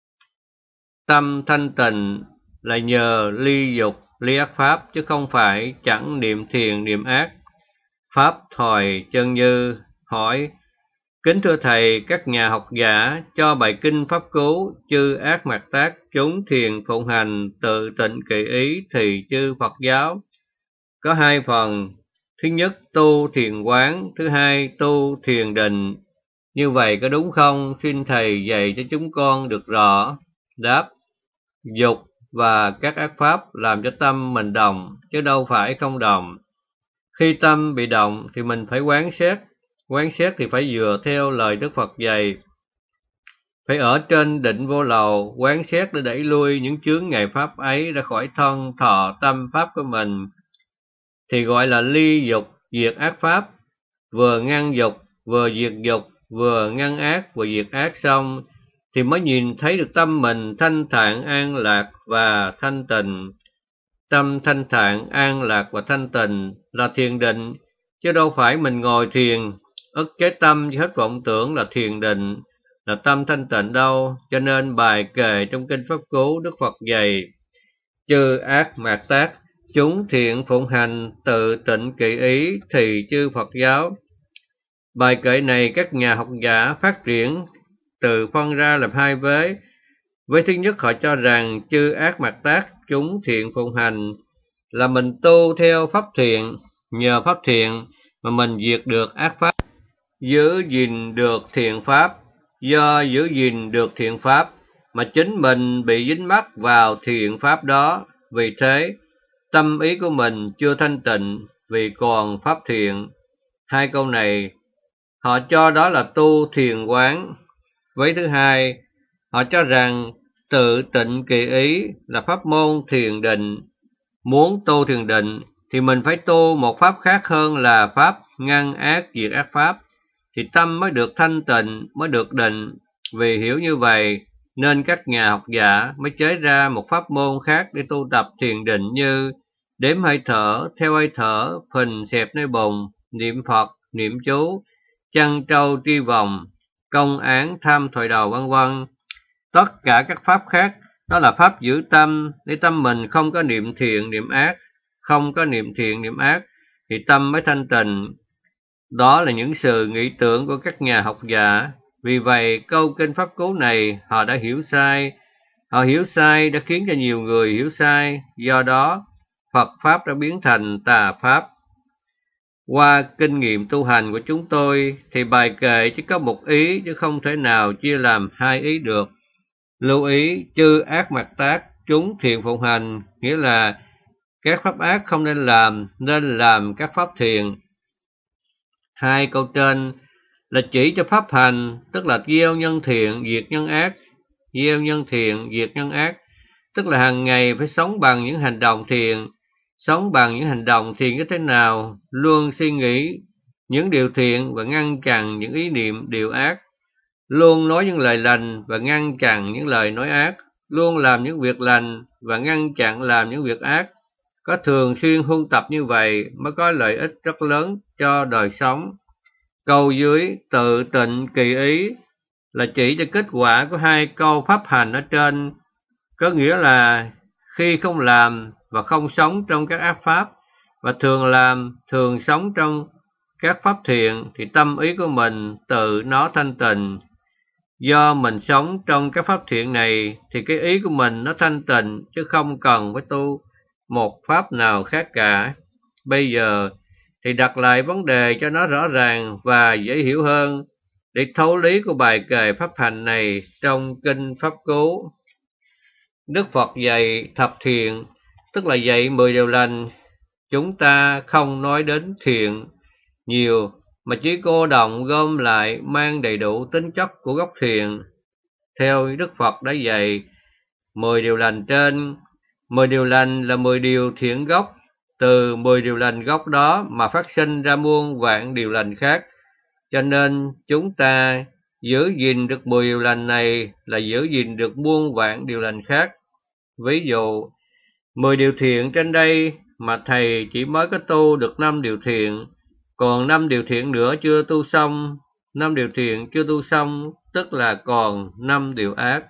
Tâm thanh tịnh là nhờ ly dục, ly ác pháp, chứ không phải chẳng niệm thiền niệm ác. Pháp Thoại Chân Như hỏi: Kính thưa Thầy, các nhà học giả cho bài kinh Pháp Cú chư ác mạt tác, chúng thiền phụng hành, tự tịnh kệ ý thì chư Phật giáo có 2 phần. Thứ nhất tu thiền quán, thứ hai tu thiền định. Như vậy có đúng không? Xin Thầy dạy cho chúng con được rõ. Đáp: Dục và các ác pháp làm cho tâm mình động, chứ đâu phải không động. Khi tâm bị động thì mình phải quán xét thì phải dựa theo lời Đức Phật dạy. Phải ở trên định vô lậu, quán xét để đẩy lui những chướng ngại pháp ấy ra khỏi thân, thọ, tâm pháp của mình, thì gọi là ly dục, diệt ác pháp. Vừa ngăn dục, vừa diệt dục, vừa ngăn ác, vừa diệt ác xong, thì mới nhìn thấy được tâm mình thanh thản, an lạc và thanh tịnh. Tâm thanh thản, an lạc và thanh tịnh là thiền định, chứ đâu phải mình ngồi thiền, ức chế tâm cho hết vọng tưởng là thiền định, là tâm thanh tịnh đâu. Cho nên bài kệ trong kinh Pháp Cú Đức Phật dạy: Chư ác mạt tác, chúng thiện phụng hành, tự tịnh kỵ ý thì chư Phật giáo Bài kệ này các nhà học giả phát triển từ phân ra làm hai vế. Vế thứ nhất, họ cho rằng chư ác mạt tác chúng thiện phụng hành là mình tu theo pháp thiện, nhờ pháp thiện mà mình diệt được ác pháp, giữ gìn được thiện pháp. Do giữ gìn được thiện pháp mà chính mình bị dính mắc vào thiện pháp đó, vì thế tâm ý của mình chưa thanh tịnh vì còn pháp thiện. Hai câu này họ cho đó là tu thiền quán. Với thứ hai, họ cho rằng tự tịnh kỳ ý là pháp môn thiền định. Muốn tu thiền định thì mình phải tu một pháp khác hơn là pháp ngăn ác diệt ác pháp, thì tâm mới được thanh tịnh, mới được định. Vì hiểu như vậy nên các nhà học giả mới chế ra một pháp môn khác để tu tập thiền định, như đếm hơi thở, theo hơi thở, phình xẹp nơi bụng, niệm Phật, niệm chú, chăn trâu tri vòng, công án tham thoại đầu, vân vân. Tất cả các pháp khác đó là pháp giữ tâm, để tâm mình không có niệm thiện niệm ác, không có niệm thiện niệm ác thì tâm mới thanh tịnh. Đó là những sự nghĩ tưởng của các nhà học giả. Vì vậy câu kinh Pháp Cú này họ đã hiểu sai. Họ hiểu sai đã khiến cho nhiều người hiểu sai, do đó Phật Pháp đã biến thành tà Pháp. Qua kinh nghiệm tu hành của chúng tôi thì bài kệ chỉ có một ý chứ không thể nào chia làm hai ý được. Lưu ý, chư ác mạt tác chúng thiện phụng hành, nghĩa là các pháp ác không nên làm các pháp thiện. Hai câu trên là chỉ cho pháp hành, tức là gieo nhân thiện, diệt nhân ác. Gieo nhân thiện, diệt nhân ác, tức là hàng ngày phải sống bằng những hành động thiện. Sống bằng những hành động thiện như thế nào? Luôn suy nghĩ những điều thiện và ngăn chặn những ý niệm điều ác. Luôn nói những lời lành và ngăn chặn những lời nói ác. Luôn làm những việc lành và ngăn chặn làm những việc ác. Có thường xuyên huân tập như vậy mới có lợi ích rất lớn cho đời sống. Câu dưới tự tịnh kỳ ý là chỉ cho kết quả của hai câu pháp hành ở trên, có nghĩa là khi không làm và không sống trong các ác pháp, và thường làm, thường sống trong các pháp thiện, thì tâm ý của mình tự nó thanh tịnh. Do mình sống trong các pháp thiện này thì cái ý của mình nó thanh tịnh, chứ không cần phải tu một pháp nào khác cả. Bây giờ thì đặt lại vấn đề cho nó rõ ràng và dễ hiểu hơn để thấu lý của bài kệ pháp hành này trong kinh Pháp Cú. Đức Phật dạy thập thiện, tức là dạy 10 điều lành. Chúng ta không nói đến thiện nhiều mà chỉ cô đọng gom lại mang đầy đủ tính chất của gốc thiện. Theo Đức Phật đã dạy 10 điều lành trên, 10 điều lành là 10 điều thiện gốc. Từ 10 điều lành gốc đó mà phát sinh ra muôn vạn điều lành khác. Cho nên chúng ta giữ gìn được 10 điều lành này là giữ gìn được muôn vạn điều lành khác. Ví dụ, 10 điều thiện trên đây mà thầy chỉ mới có tu được 5 điều thiện, còn 5 điều thiện nữa chưa tu xong. 5 điều thiện chưa tu xong tức là còn 5 điều ác.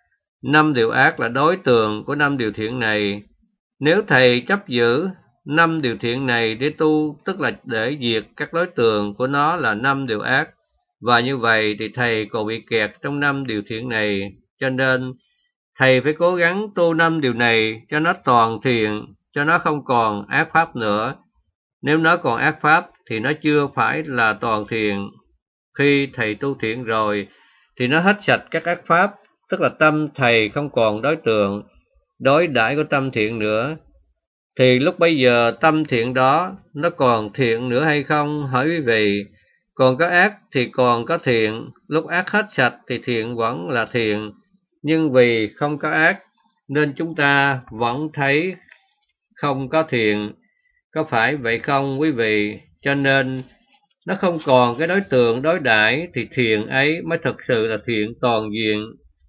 5 điều ác là đối tượng của 5 điều thiện này. Nếu thầy chấp giữ 5 điều thiện này để tu, tức là để diệt các đối tượng của nó là 5 điều ác, và như vậy thì thầy còn bị kẹt trong 5 điều thiện này. Cho nên thầy phải cố gắng tu 5 điều này cho nó toàn thiện, cho nó không còn ác pháp nữa. Nếu nó còn ác pháp thì nó chưa phải là toàn thiện. Khi thầy tu thiện rồi thì nó hết sạch các ác pháp, tức là tâm thầy không còn đối tượng đối đãi của tâm thiện nữa. Thì lúc bấy giờ tâm thiện đó nó còn thiện nữa hay không? Hỏi quý vị. Còn có ác thì còn có thiện, lúc ác hết sạch thì thiện vẫn là thiện. Nhưng vì không có ác nên chúng ta vẫn thấy không có thiện. Có phải vậy không quý vị? Cho nên nó không còn cái đối tượng đối đãi thì thiện ấy mới thực sự là thiện toàn diện.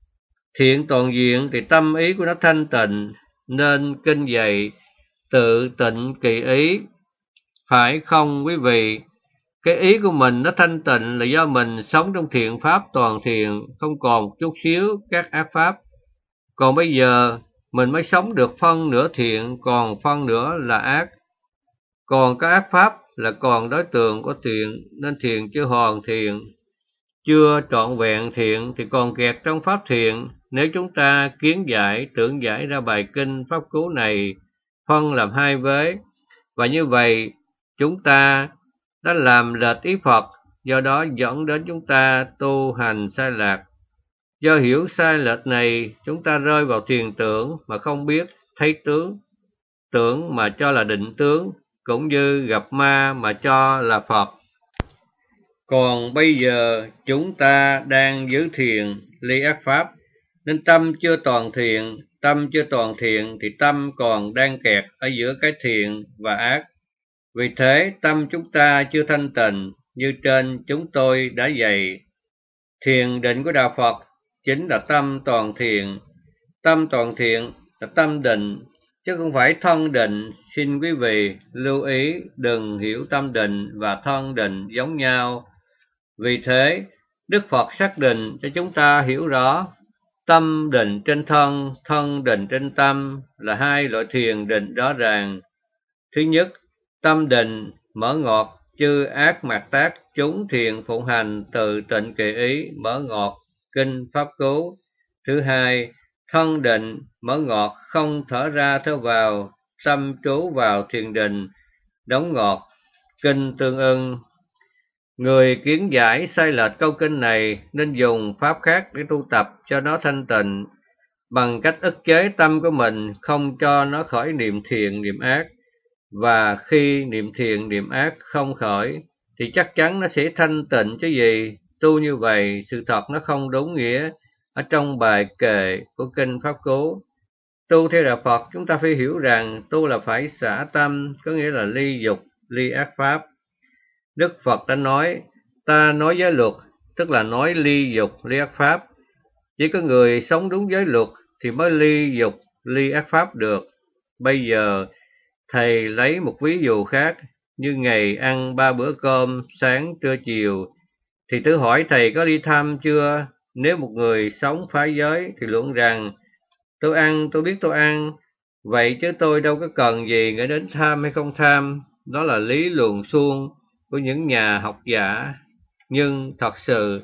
Thiện toàn diện thì tâm ý của nó thanh tịnh, nên kinh dạy tự tịnh kỳ ý. Phải không quý vị? Cái ý của mình nó thanh tịnh là do mình sống trong thiện pháp toàn thiện, không còn một chút xíu các ác pháp. Còn bây giờ mình mới sống được phân nửa thiện, còn phân nửa là ác. Còn có ác pháp là còn đối tượng của thiện, nên thiện chưa hoàn thiện, chưa trọn vẹn thiện thì còn kẹt trong pháp thiện. Nếu chúng ta kiến giải, tưởng giải ra bài kinh pháp cú này phân làm hai vế, và như vậy chúng ta đã làm lệch ý Phật, do đó dẫn đến chúng ta tu hành sai lạc. Do hiểu sai lệch này, chúng ta rơi vào thiền tưởng mà không biết thấy tướng, tưởng mà cho là định tướng, cũng như gặp ma mà cho là Phật. Còn bây giờ chúng ta đang giữ thiền ly ác pháp, nên tâm chưa toàn thiện. Tâm chưa toàn thiện thì tâm còn đang kẹt ở giữa cái thiện và ác. Vì thế tâm chúng ta chưa thanh tịnh như trên chúng tôi đã dạy. Thiền định của Đạo Phật chính là tâm toàn thiện. Tâm toàn thiện là tâm định, chứ không phải thân định. Xin quý vị lưu ý đừng hiểu tâm định và thân định giống nhau. Vì thế, Đức Phật xác định cho chúng ta hiểu rõ tâm định trên thân, thân định trên tâm là hai loại thiền định rõ ràng. Thứ nhất, tâm định mở ngọt chư ác mạt tác chúng thiền phụng hành từ tịnh kỳ ý mở ngọt kinh pháp cú. Thứ hai, thân định mở ngọt không thở ra thở vào, tâm trú vào thiền định đóng ngọt kinh tương ưng. Người kiến giải sai lệch câu kinh này nên dùng pháp khác để tu tập cho nó thanh tịnh, bằng cách ức chế tâm của mình không cho nó khởi niệm thiện niệm ác. Và khi niệm thiện niệm ác không khởi thì chắc chắn nó sẽ thanh tịnh chứ gì. Tu như vậy sự thật nó không đúng nghĩa ở trong bài kệ của kinh pháp cú. Tu theo Đạo Phật chúng ta phải hiểu rằng tu là phải xả tâm, có nghĩa là ly dục, ly ác pháp. Đức Phật đã nói, ta nói giới luật, tức là nói ly dục, ly ác pháp. Chỉ có người sống đúng giới luật thì mới ly dục, ly ác pháp được. Bây giờ, thầy lấy một ví dụ khác, như ngày ăn 3 bữa cơm, sáng, trưa, chiều, thì thử hỏi thầy có ly tham chưa? Nếu một người sống phá giới thì luận rằng, tôi ăn, tôi biết tôi ăn, vậy chứ tôi đâu có cần gì nghĩ đến tham hay không tham. Đó là lý luận suông của những nhà học giả. Nhưng thật sự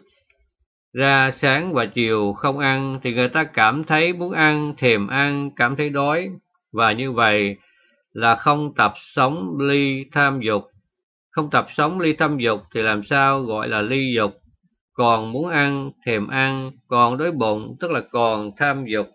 ra sáng và chiều không ăn thì người ta cảm thấy muốn ăn, thèm ăn, cảm thấy đói, và như vậy là không tập sống ly tham dục. Không tập sống ly tham dục thì làm sao gọi là ly dục? Còn muốn ăn, thèm ăn, còn đói bụng, tức là còn tham dục.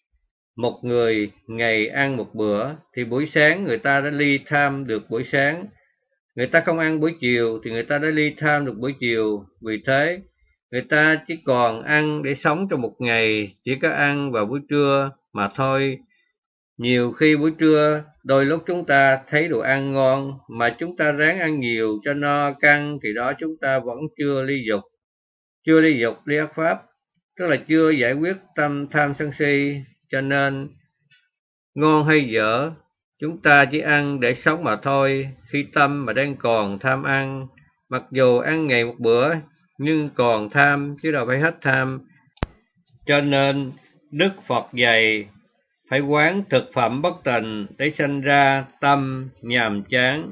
Một người ngày ăn một bữa thì buổi sáng người ta đã ly tham được buổi sáng. Người ta không ăn buổi chiều thì người ta đã ly tham được buổi chiều. Vì thế, người ta chỉ còn ăn để sống trong một ngày, chỉ có ăn vào buổi trưa mà thôi. Nhiều khi buổi trưa, đôi lúc chúng ta thấy đồ ăn ngon, mà chúng ta ráng ăn nhiều cho no căng thì đó chúng ta vẫn chưa ly dục. Chưa ly dục, ly ác pháp, tức là chưa giải quyết tâm tham sân si. Cho nên, ngon hay dở, chúng ta chỉ ăn để sống mà thôi. Khi tâm mà đang còn tham ăn, mặc dù ăn ngày một bữa, nhưng còn tham chứ đâu phải hết tham. Cho nên, Đức Phật dạy, phải quán thực phẩm bất tịnh để sanh ra tâm nhàm chán.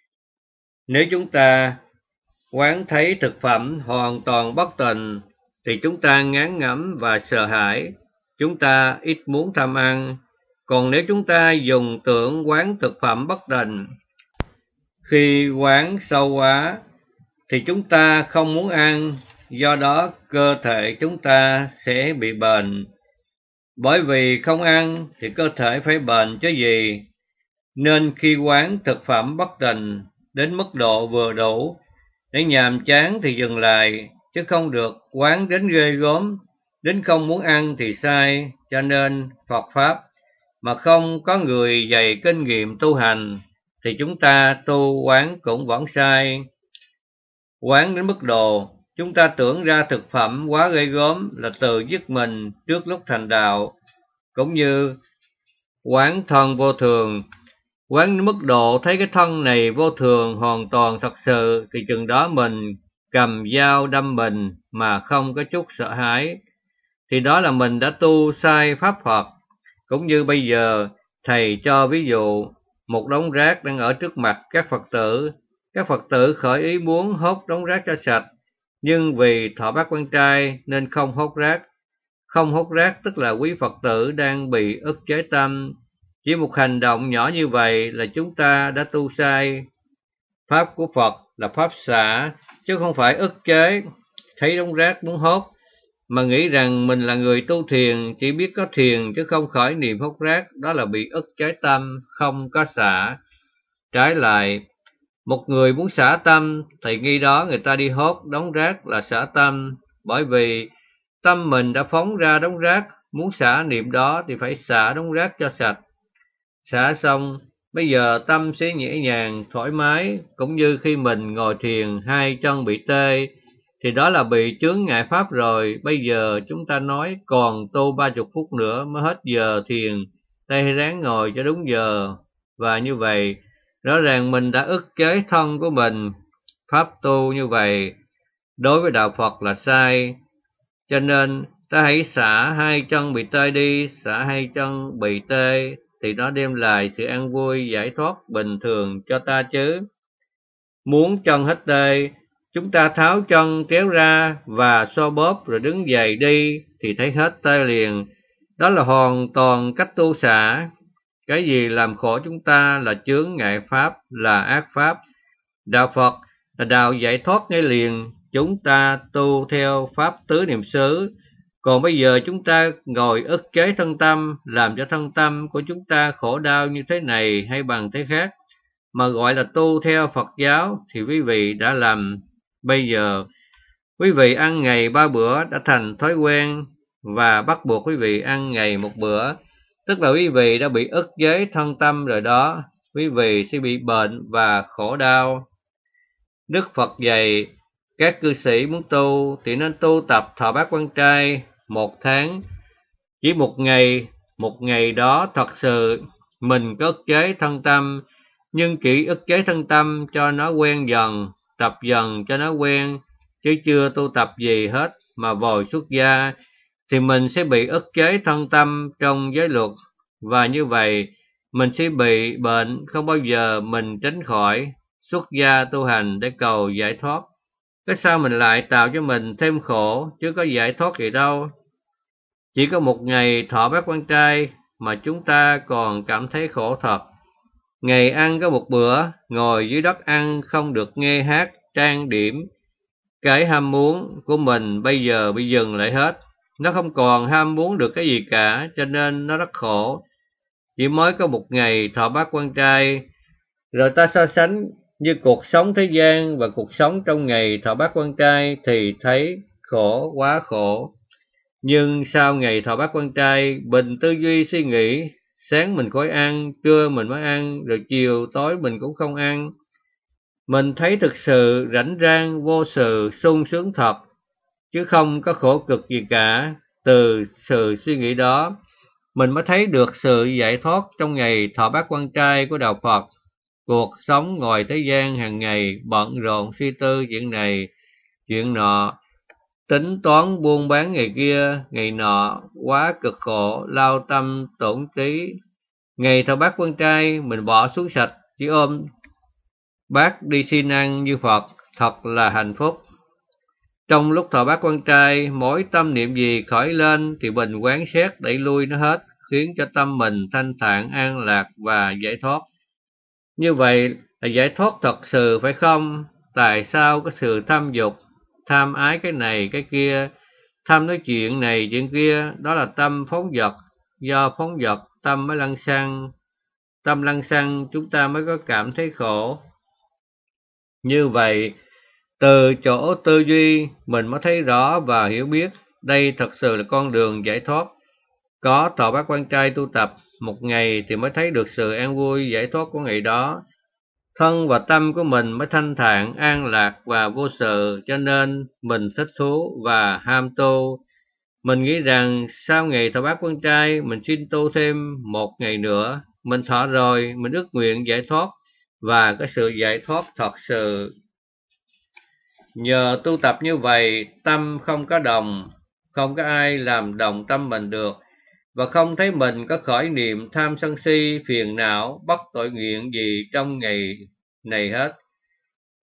Nếu chúng ta quán thấy thực phẩm hoàn toàn bất tịnh, thì chúng ta ngán ngẩm và sợ hãi, chúng ta ít muốn tham ăn. Còn nếu chúng ta dùng tưởng quán thực phẩm bất tịnh, khi quán sâu quá, thì chúng ta không muốn ăn, do đó cơ thể chúng ta sẽ bị bệnh. Bởi vì không ăn thì cơ thể phải bệnh chứ gì. Nên khi quán thực phẩm bất tịnh đến mức độ vừa đủ để nhàm chán thì dừng lại, chứ không được quán đến ghê gớm, đến không muốn ăn thì sai. Cho nên Phật Pháp mà không có người dạy kinh nghiệm tu hành thì chúng ta tu quán cũng vẫn sai. Quán đến mức độ chúng ta tưởng ra thực phẩm quá ghê gớm là tự giết mình trước lúc thành đạo. Cũng như quán thân vô thường, quán đến mức độ thấy cái thân này vô thường hoàn toàn thật sự thì chừng đó mình cầm dao đâm mình mà không có chút sợ hãi, thì đó là mình đã tu sai pháp Phật. Cũng như bây giờ thầy cho ví dụ một đống rác đang ở trước mặt các Phật tử, Các Phật tử khởi ý muốn hốt đống rác cho sạch, nhưng vì thọ bát quan trai nên không hốt rác. Không hốt rác tức là quý Phật tử đang bị ức chế tâm. Chỉ một hành động nhỏ như vậy là chúng ta đã tu sai. Pháp của Phật là pháp xả, chứ không phải ức chế. Thấy đống rác muốn hốt, mà nghĩ rằng mình là người tu thiền, chỉ biết có thiền chứ không khởi niệm hốt rác, đó là bị ức chế tâm, không có xả. Trái lại, một người muốn xả tâm thì nghi đó người ta đi hốt đống rác là xả tâm, bởi vì tâm mình đã phóng ra đống rác, muốn xả niệm đó thì phải xả đống rác cho sạch. Xả xong, bây giờ tâm sẽ nhẹ nhàng, thoải mái, cũng như khi mình ngồi thiền hai chân bị tê, thì đó là bị chướng ngại pháp rồi. Bây giờ chúng ta nói còn tu 30 phút nữa mới hết giờ thiền, đây hãy ráng ngồi cho đúng giờ. Và như vậy, rõ ràng mình đã ức chế thân của mình. Pháp tu như vậy, đối với đạo Phật là sai. Cho nên, ta hãy xả hai chân bị tê đi, xả hai chân bị tê, thì nó đem lại sự an vui, giải thoát bình thường cho ta chứ. Muốn chân hết tê, chúng ta tháo chân kéo ra và xoa bóp rồi đứng dậy đi thì thấy hết tê liền. Đó là hoàn toàn cách tu xả. Cái gì làm khổ chúng ta là chướng ngại pháp, là ác pháp. Đạo Phật là đạo giải thoát ngay liền. Chúng ta tu theo pháp tứ niệm xứ. Còn bây giờ chúng ta ngồi ức chế thân tâm, làm cho thân tâm của chúng ta khổ đau như thế này hay bằng thế khác, mà gọi là tu theo Phật giáo thì quý vị đã lầm. Bây giờ, quý vị ăn ngày 3 bữa đã thành thói quen và bắt buộc quý vị ăn ngày 1 bữa, tức là quý vị đã bị ức chế thân tâm rồi đó. Quý vị sẽ bị bệnh và khổ đau. Đức Phật dạy, các cư sĩ muốn tu thì nên tu tập thọ bát quan trai 1 tháng. Chỉ một ngày đó thật sự mình có ức chế thân tâm, nhưng chỉ ức chế thân tâm cho nó quen dần, tập dần cho nó quen, chứ chưa tu tập gì hết mà vội xuất gia, thì mình sẽ bị ức chế thân tâm trong giới luật, và như vậy mình sẽ bị bệnh không bao giờ mình tránh khỏi. Xuất gia tu hành để cầu giải thoát, cái sao mình lại tạo cho mình thêm khổ, chứ có giải thoát gì đâu. Chỉ có một ngày thọ bát quan trai mà chúng ta còn cảm thấy khổ thật. Ngày ăn có 1 bữa, ngồi dưới đất ăn không được nghe hát, trang điểm. Cái ham muốn của mình bây giờ bị dừng lại hết. Nó không còn ham muốn được cái gì cả, cho nên nó rất khổ. Chỉ mới có 1 ngày thọ bát quan trai, rồi ta so sánh như cuộc sống thế gian và cuộc sống trong ngày thọ bát quan trai thì thấy khổ, quá khổ. Nhưng sau ngày thọ bát quan trai, bình tư duy suy nghĩ, sáng mình khỏi ăn, trưa mình mới ăn, rồi chiều tối mình cũng không ăn. Mình thấy thực sự rảnh rang, vô sự, sung sướng thật, chứ không có khổ cực gì cả. Từ sự suy nghĩ đó, mình mới thấy được sự giải thoát trong ngày thọ bát quan trai của đạo Phật. Cuộc sống ngoài thế gian hàng ngày bận rộn suy tư chuyện này, chuyện nọ, tính toán buôn bán ngày kia, ngày nọ, quá cực khổ, lao tâm tổn trí. Ngày thọ bát quan trai, mình bỏ xuống sạch, chỉ ôm bát đi xin ăn như Phật, thật là hạnh phúc. Trong lúc thọ bát quan trai, mỗi tâm niệm gì khởi lên thì mình quán xét đẩy lui nó hết, khiến cho tâm mình thanh thản, an lạc và giải thoát. Như vậy là giải thoát thật sự phải không? Tại sao có sự tham dục, tham ái cái này cái kia, tham nói chuyện này chuyện kia, đó là tâm phóng dật. Do phóng dật tâm mới lăng xăng, tâm lăng xăng chúng ta mới có cảm thấy khổ. Như vậy, từ chỗ tư duy mình mới thấy rõ và hiểu biết đây thật sự là con đường giải thoát. Có thọ bát quan trai tu tập 1 ngày thì mới thấy được sự an vui giải thoát của ngày đó. Thân và tâm của mình mới thanh thản, an lạc và vô sự, cho nên mình thích thú và ham tu. Mình nghĩ rằng sau ngày thọ bát quan trai mình xin tu thêm 1 ngày nữa. Mình thọ rồi, mình ước nguyện giải thoát và có sự giải thoát thật sự. Nhờ tu tập như vậy, tâm không có đồng, không có ai làm đồng tâm mình được, và không thấy mình có khởi niệm tham sân si, phiền não, bất tội nguyện gì trong ngày này hết.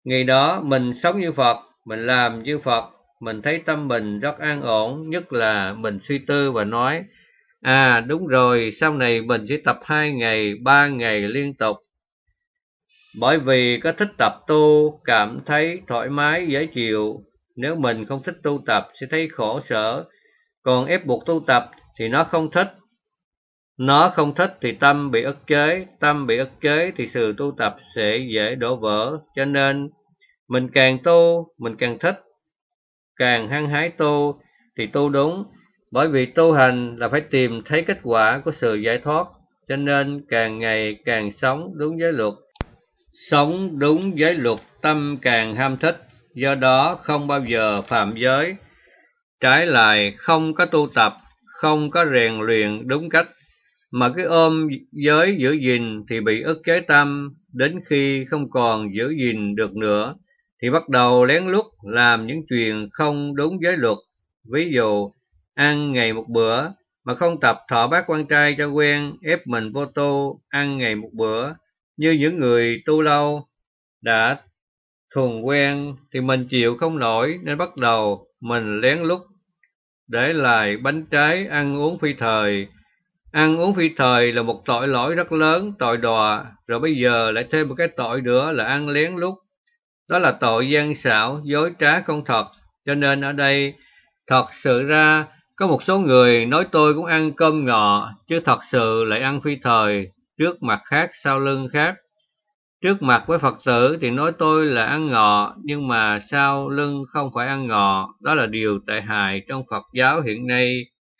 Ngày đó mình sống như Phật, mình làm như Phật, mình thấy tâm mình rất an ổn, nhất là mình suy tư và nói, đúng rồi, sau này mình sẽ tập 2 ngày, 3 ngày liên tục. Bởi vì có thích tập tu, cảm thấy thoải mái, dễ chịu. Nếu mình không thích tu tập sẽ thấy khổ sở, còn ép buộc tu tập thì nó không thích. Nó không thích thì tâm bị ức chế thì sự tu tập sẽ dễ đổ vỡ. Cho nên mình càng tu, mình càng thích, càng hăng hái tu thì tu đúng. Bởi vì tu hành là phải tìm thấy kết quả của sự giải thoát, cho nên càng ngày càng sống đúng giới luật. Sống đúng giới luật tâm càng ham thích, do đó không bao giờ phạm giới. Trái lại không có tu tập, không có rèn luyện đúng cách, mà cứ ôm giới giữ gìn thì bị ức chế tâm, đến khi không còn giữ gìn được nữa, thì bắt đầu lén lút làm những chuyện không đúng giới luật. Ví dụ, ăn ngày một bữa, mà không tập thọ bát quan trai cho quen, ép mình vô tu, ăn ngày một bữa. Như những người tu lâu, đã thuần quen, thì mình chịu không nổi, nên bắt đầu mình lén lút để lại bánh trái ăn uống phi thời. Ăn uống phi thời là một tội lỗi rất lớn, tội đọa, rồi bây giờ lại thêm một cái tội nữa là ăn lén lút. Đó là tội gian xảo, dối trá không thật. Cho nên ở đây, thật sự ra, có một số người nói tôi cũng ăn cơm ngọ, chứ thật sự lại ăn phi thời, trước mặt khác sau lưng khác. Trước mặt với Phật tử thì nói tôi là ăn ngọ, nhưng mà sau lưng không phải ăn ngọ. Đó là điều tệ hại trong Phật giáo hiện nay.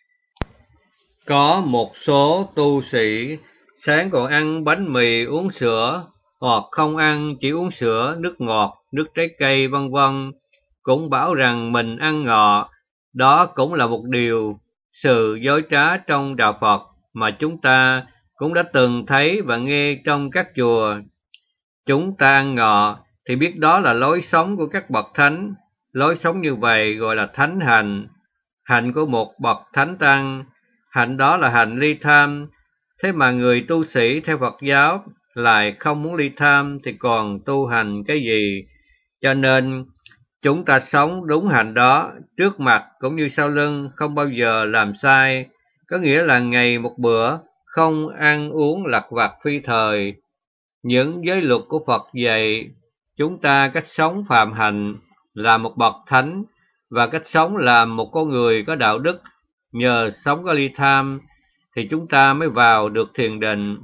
Có một số tu sĩ sáng còn ăn bánh mì uống sữa, hoặc không ăn chỉ uống sữa, nước ngọt, nước trái cây vân vân, cũng bảo rằng mình ăn ngọ. Đó cũng là một điều sự dối trá trong đạo Phật mà chúng ta cũng đã từng thấy và nghe trong các chùa. Chúng ta ăn ngọ thì biết đó là lối sống của các bậc thánh. Lối sống như vậy gọi là thánh hạnh, hạnh của một bậc thánh tăng. Hạnh đó là hạnh ly tham. Thế mà người tu sĩ theo Phật giáo lại không muốn ly tham thì còn tu hành cái gì? Cho nên chúng ta sống đúng hạnh đó, trước mặt cũng như sau lưng, không bao giờ làm sai. Có nghĩa là ngày một bữa, không ăn uống lặt vặt phi thời. Những giới luật của Phật dạy chúng ta cách sống phạm hạnh là một bậc thánh, và cách sống làm một con người có đạo đức. Nhờ sống có ly tham thì chúng ta mới vào được thiền định.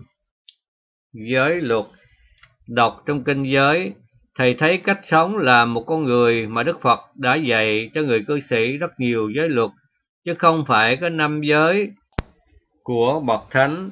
Giới luật, đọc trong kinh giới, thầy thấy cách sống là một con người mà Đức Phật đã dạy cho người cư sĩ rất nhiều giới luật, chứ không phải có 5 giới của bậc thánh.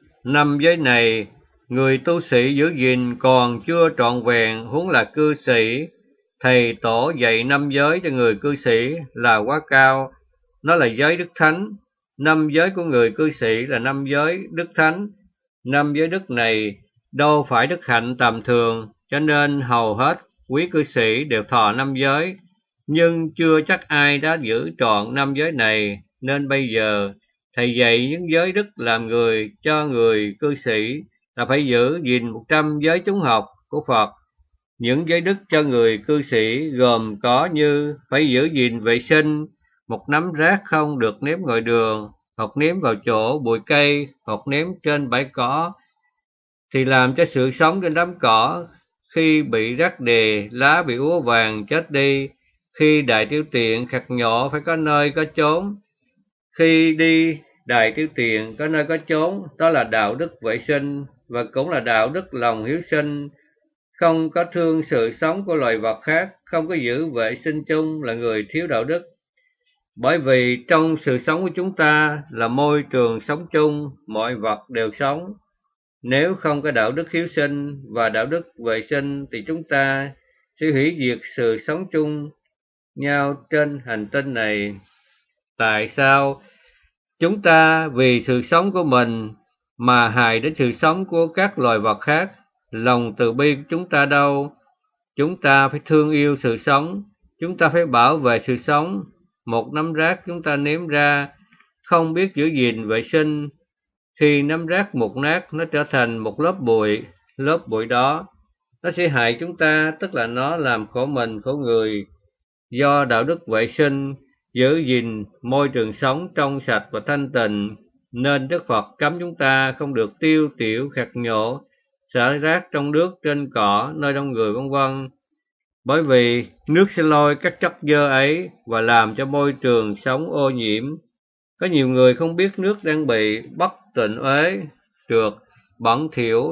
5 giới này, người tu sĩ giữ gìn còn chưa trọn vẹn, huống là cư sĩ. Thầy tổ dạy 5 giới cho người cư sĩ là quá cao, nó là giới đức thánh. 5 giới của người cư sĩ là 5 giới đức thánh. 5 giới đức này đâu phải đức hạnh tầm thường, cho nên hầu hết quý cư sĩ đều thọ 5 giới, nhưng chưa chắc ai đã giữ trọn 5 giới này, nên bây giờ thầy dạy những giới đức làm người cho người cư sĩ là phải giữ gìn 100 giới chúng học của Phật. Những giới đức cho người cư sĩ gồm có như phải giữ gìn vệ sinh, một nắm rác không được ném ngoài đường, hoặc ném vào chỗ bụi cây, hoặc ném trên bãi cỏ, thì làm cho sự sống trên đám cỏ khi bị rác đè, lá bị úa vàng chết đi. Khi đại tiểu tiện khạc nhọ phải có nơi có chốn. Khi đi đại tiểu tiện có nơi có chốn, đó là đạo đức vệ sinh, và cũng là đạo đức lòng hiếu sinh. Không có thương sự sống của loài vật khác, không có giữ vệ sinh chung là người thiếu đạo đức. Bởi vì trong sự sống của chúng ta là môi trường sống chung, mọi vật đều sống. Nếu không có đạo đức hiếu sinh và đạo đức vệ sinh thì chúng ta sẽ hủy diệt sự sống chung nhau trên hành tinh này. Tại sao chúng ta vì sự sống của mình mà hại đến sự sống của các loài vật khác? Lòng từ bi của chúng ta đâu? Chúng ta phải thương yêu sự sống, chúng ta phải bảo vệ sự sống. Một nắm rác chúng ta ném ra, không biết giữ gìn vệ sinh, khi nắm rác mục nát nó trở thành một lớp bụi đó Nó sẽ hại chúng ta, tức là nó làm khổ mình, khổ người. Do đạo đức vệ sinh, giữ gìn môi trường sống trong sạch và thanh tịnh, nên Đức Phật cấm chúng ta không được tiêu tiểu, khạc nhổ, xả rác trong nước, trên cỏ, nơi đông người, vân vân. Bởi vì nước sẽ lôi các chất dơ ấy và làm cho môi trường sống ô nhiễm. Có nhiều người không biết nước đang bị bất tịnh uế, trượt, bẩn thỉu,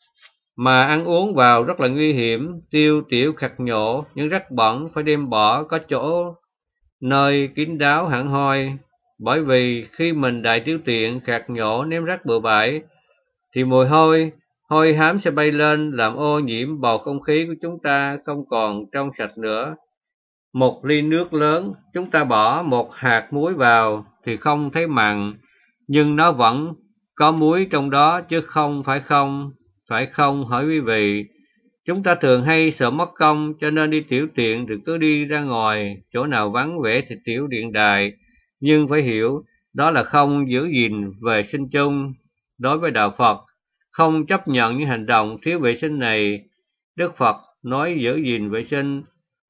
mà ăn uống vào rất là nguy hiểm, tiêu tiểu khạc nhổ, những rác bẩn phải đem bỏ có chỗ nơi kín đáo hẳn hoi. Bởi vì khi mình đại tiểu tiện, khạc nhổ, ném rác bừa bãi, thì mùi hôi hám sẽ bay lên, làm ô nhiễm bầu không khí của chúng ta không còn trong sạch nữa. Một ly nước lớn, chúng ta bỏ một hạt muối vào thì không thấy mặn, nhưng nó vẫn có muối trong đó chứ không phải không. Phải không hỏi quý vị? Chúng ta thường hay sợ mất công, cho nên đi tiểu tiện thì cứ đi ra ngoài, chỗ nào vắng vẻ thì tiểu điện đài. Nhưng phải hiểu, đó là không giữ gìn vệ sinh chung. Đối với Đạo Phật, không chấp nhận những hành động thiếu vệ sinh này. Đức Phật nói giữ gìn vệ sinh,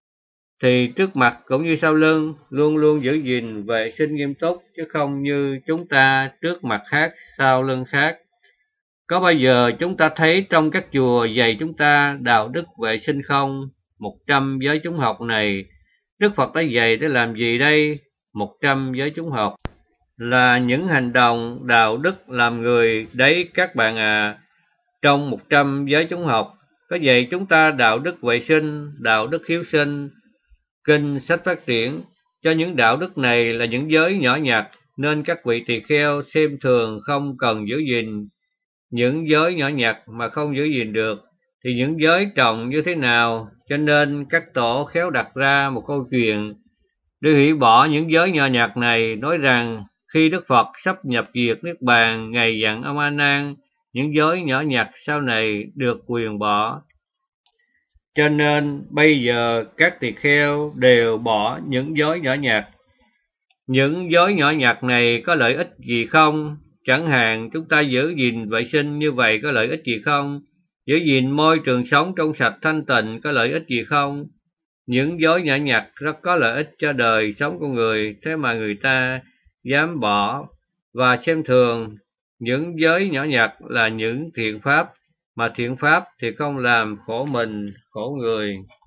thì trước mặt cũng như sau lưng, luôn luôn giữ gìn vệ sinh nghiêm túc, chứ không như chúng ta trước mặt khác, sau lưng khác. Có bao giờ chúng ta thấy trong các chùa dạy chúng ta đạo đức vệ sinh không? 100 giới chúng học này, Đức Phật đã dạy để làm gì đây? 100 giới chúng học là những hành động đạo đức làm người đấy các bạn à. Trong 100 giới chúng học có dạy chúng ta đạo đức vệ sinh, đạo đức hiếu sinh, kinh sách phát triển. Cho những đạo đức này là những giới nhỏ nhặt, nên các vị tỳ kheo xem thường, không cần giữ gìn. Những giới nhỏ nhặt mà không giữ gìn được thì những giới trọng như thế nào? Cho nên các tổ khéo đặt ra một câu chuyện để hủy bỏ những giới nhỏ nhặt này, nói rằng khi Đức Phật sắp nhập diệt Niết Bàn, Ngài dặn ông A Nan những giới nhỏ nhặt sau này được quyền bỏ. Cho nên bây giờ các tỳ kheo đều bỏ những giới nhỏ nhặt. Những giới nhỏ nhặt này có lợi ích gì không? Chẳng hạn chúng ta giữ gìn vệ sinh như vậy có lợi ích gì không? Giữ gìn môi trường sống trong sạch thanh tịnh có lợi ích gì không? Những giới nhỏ nhặt rất có lợi ích cho đời sống của người, thế mà người ta dám bỏ và xem thường. Những giới nhỏ nhặt là những thiện pháp, mà thiện pháp thì không làm khổ mình, khổ người.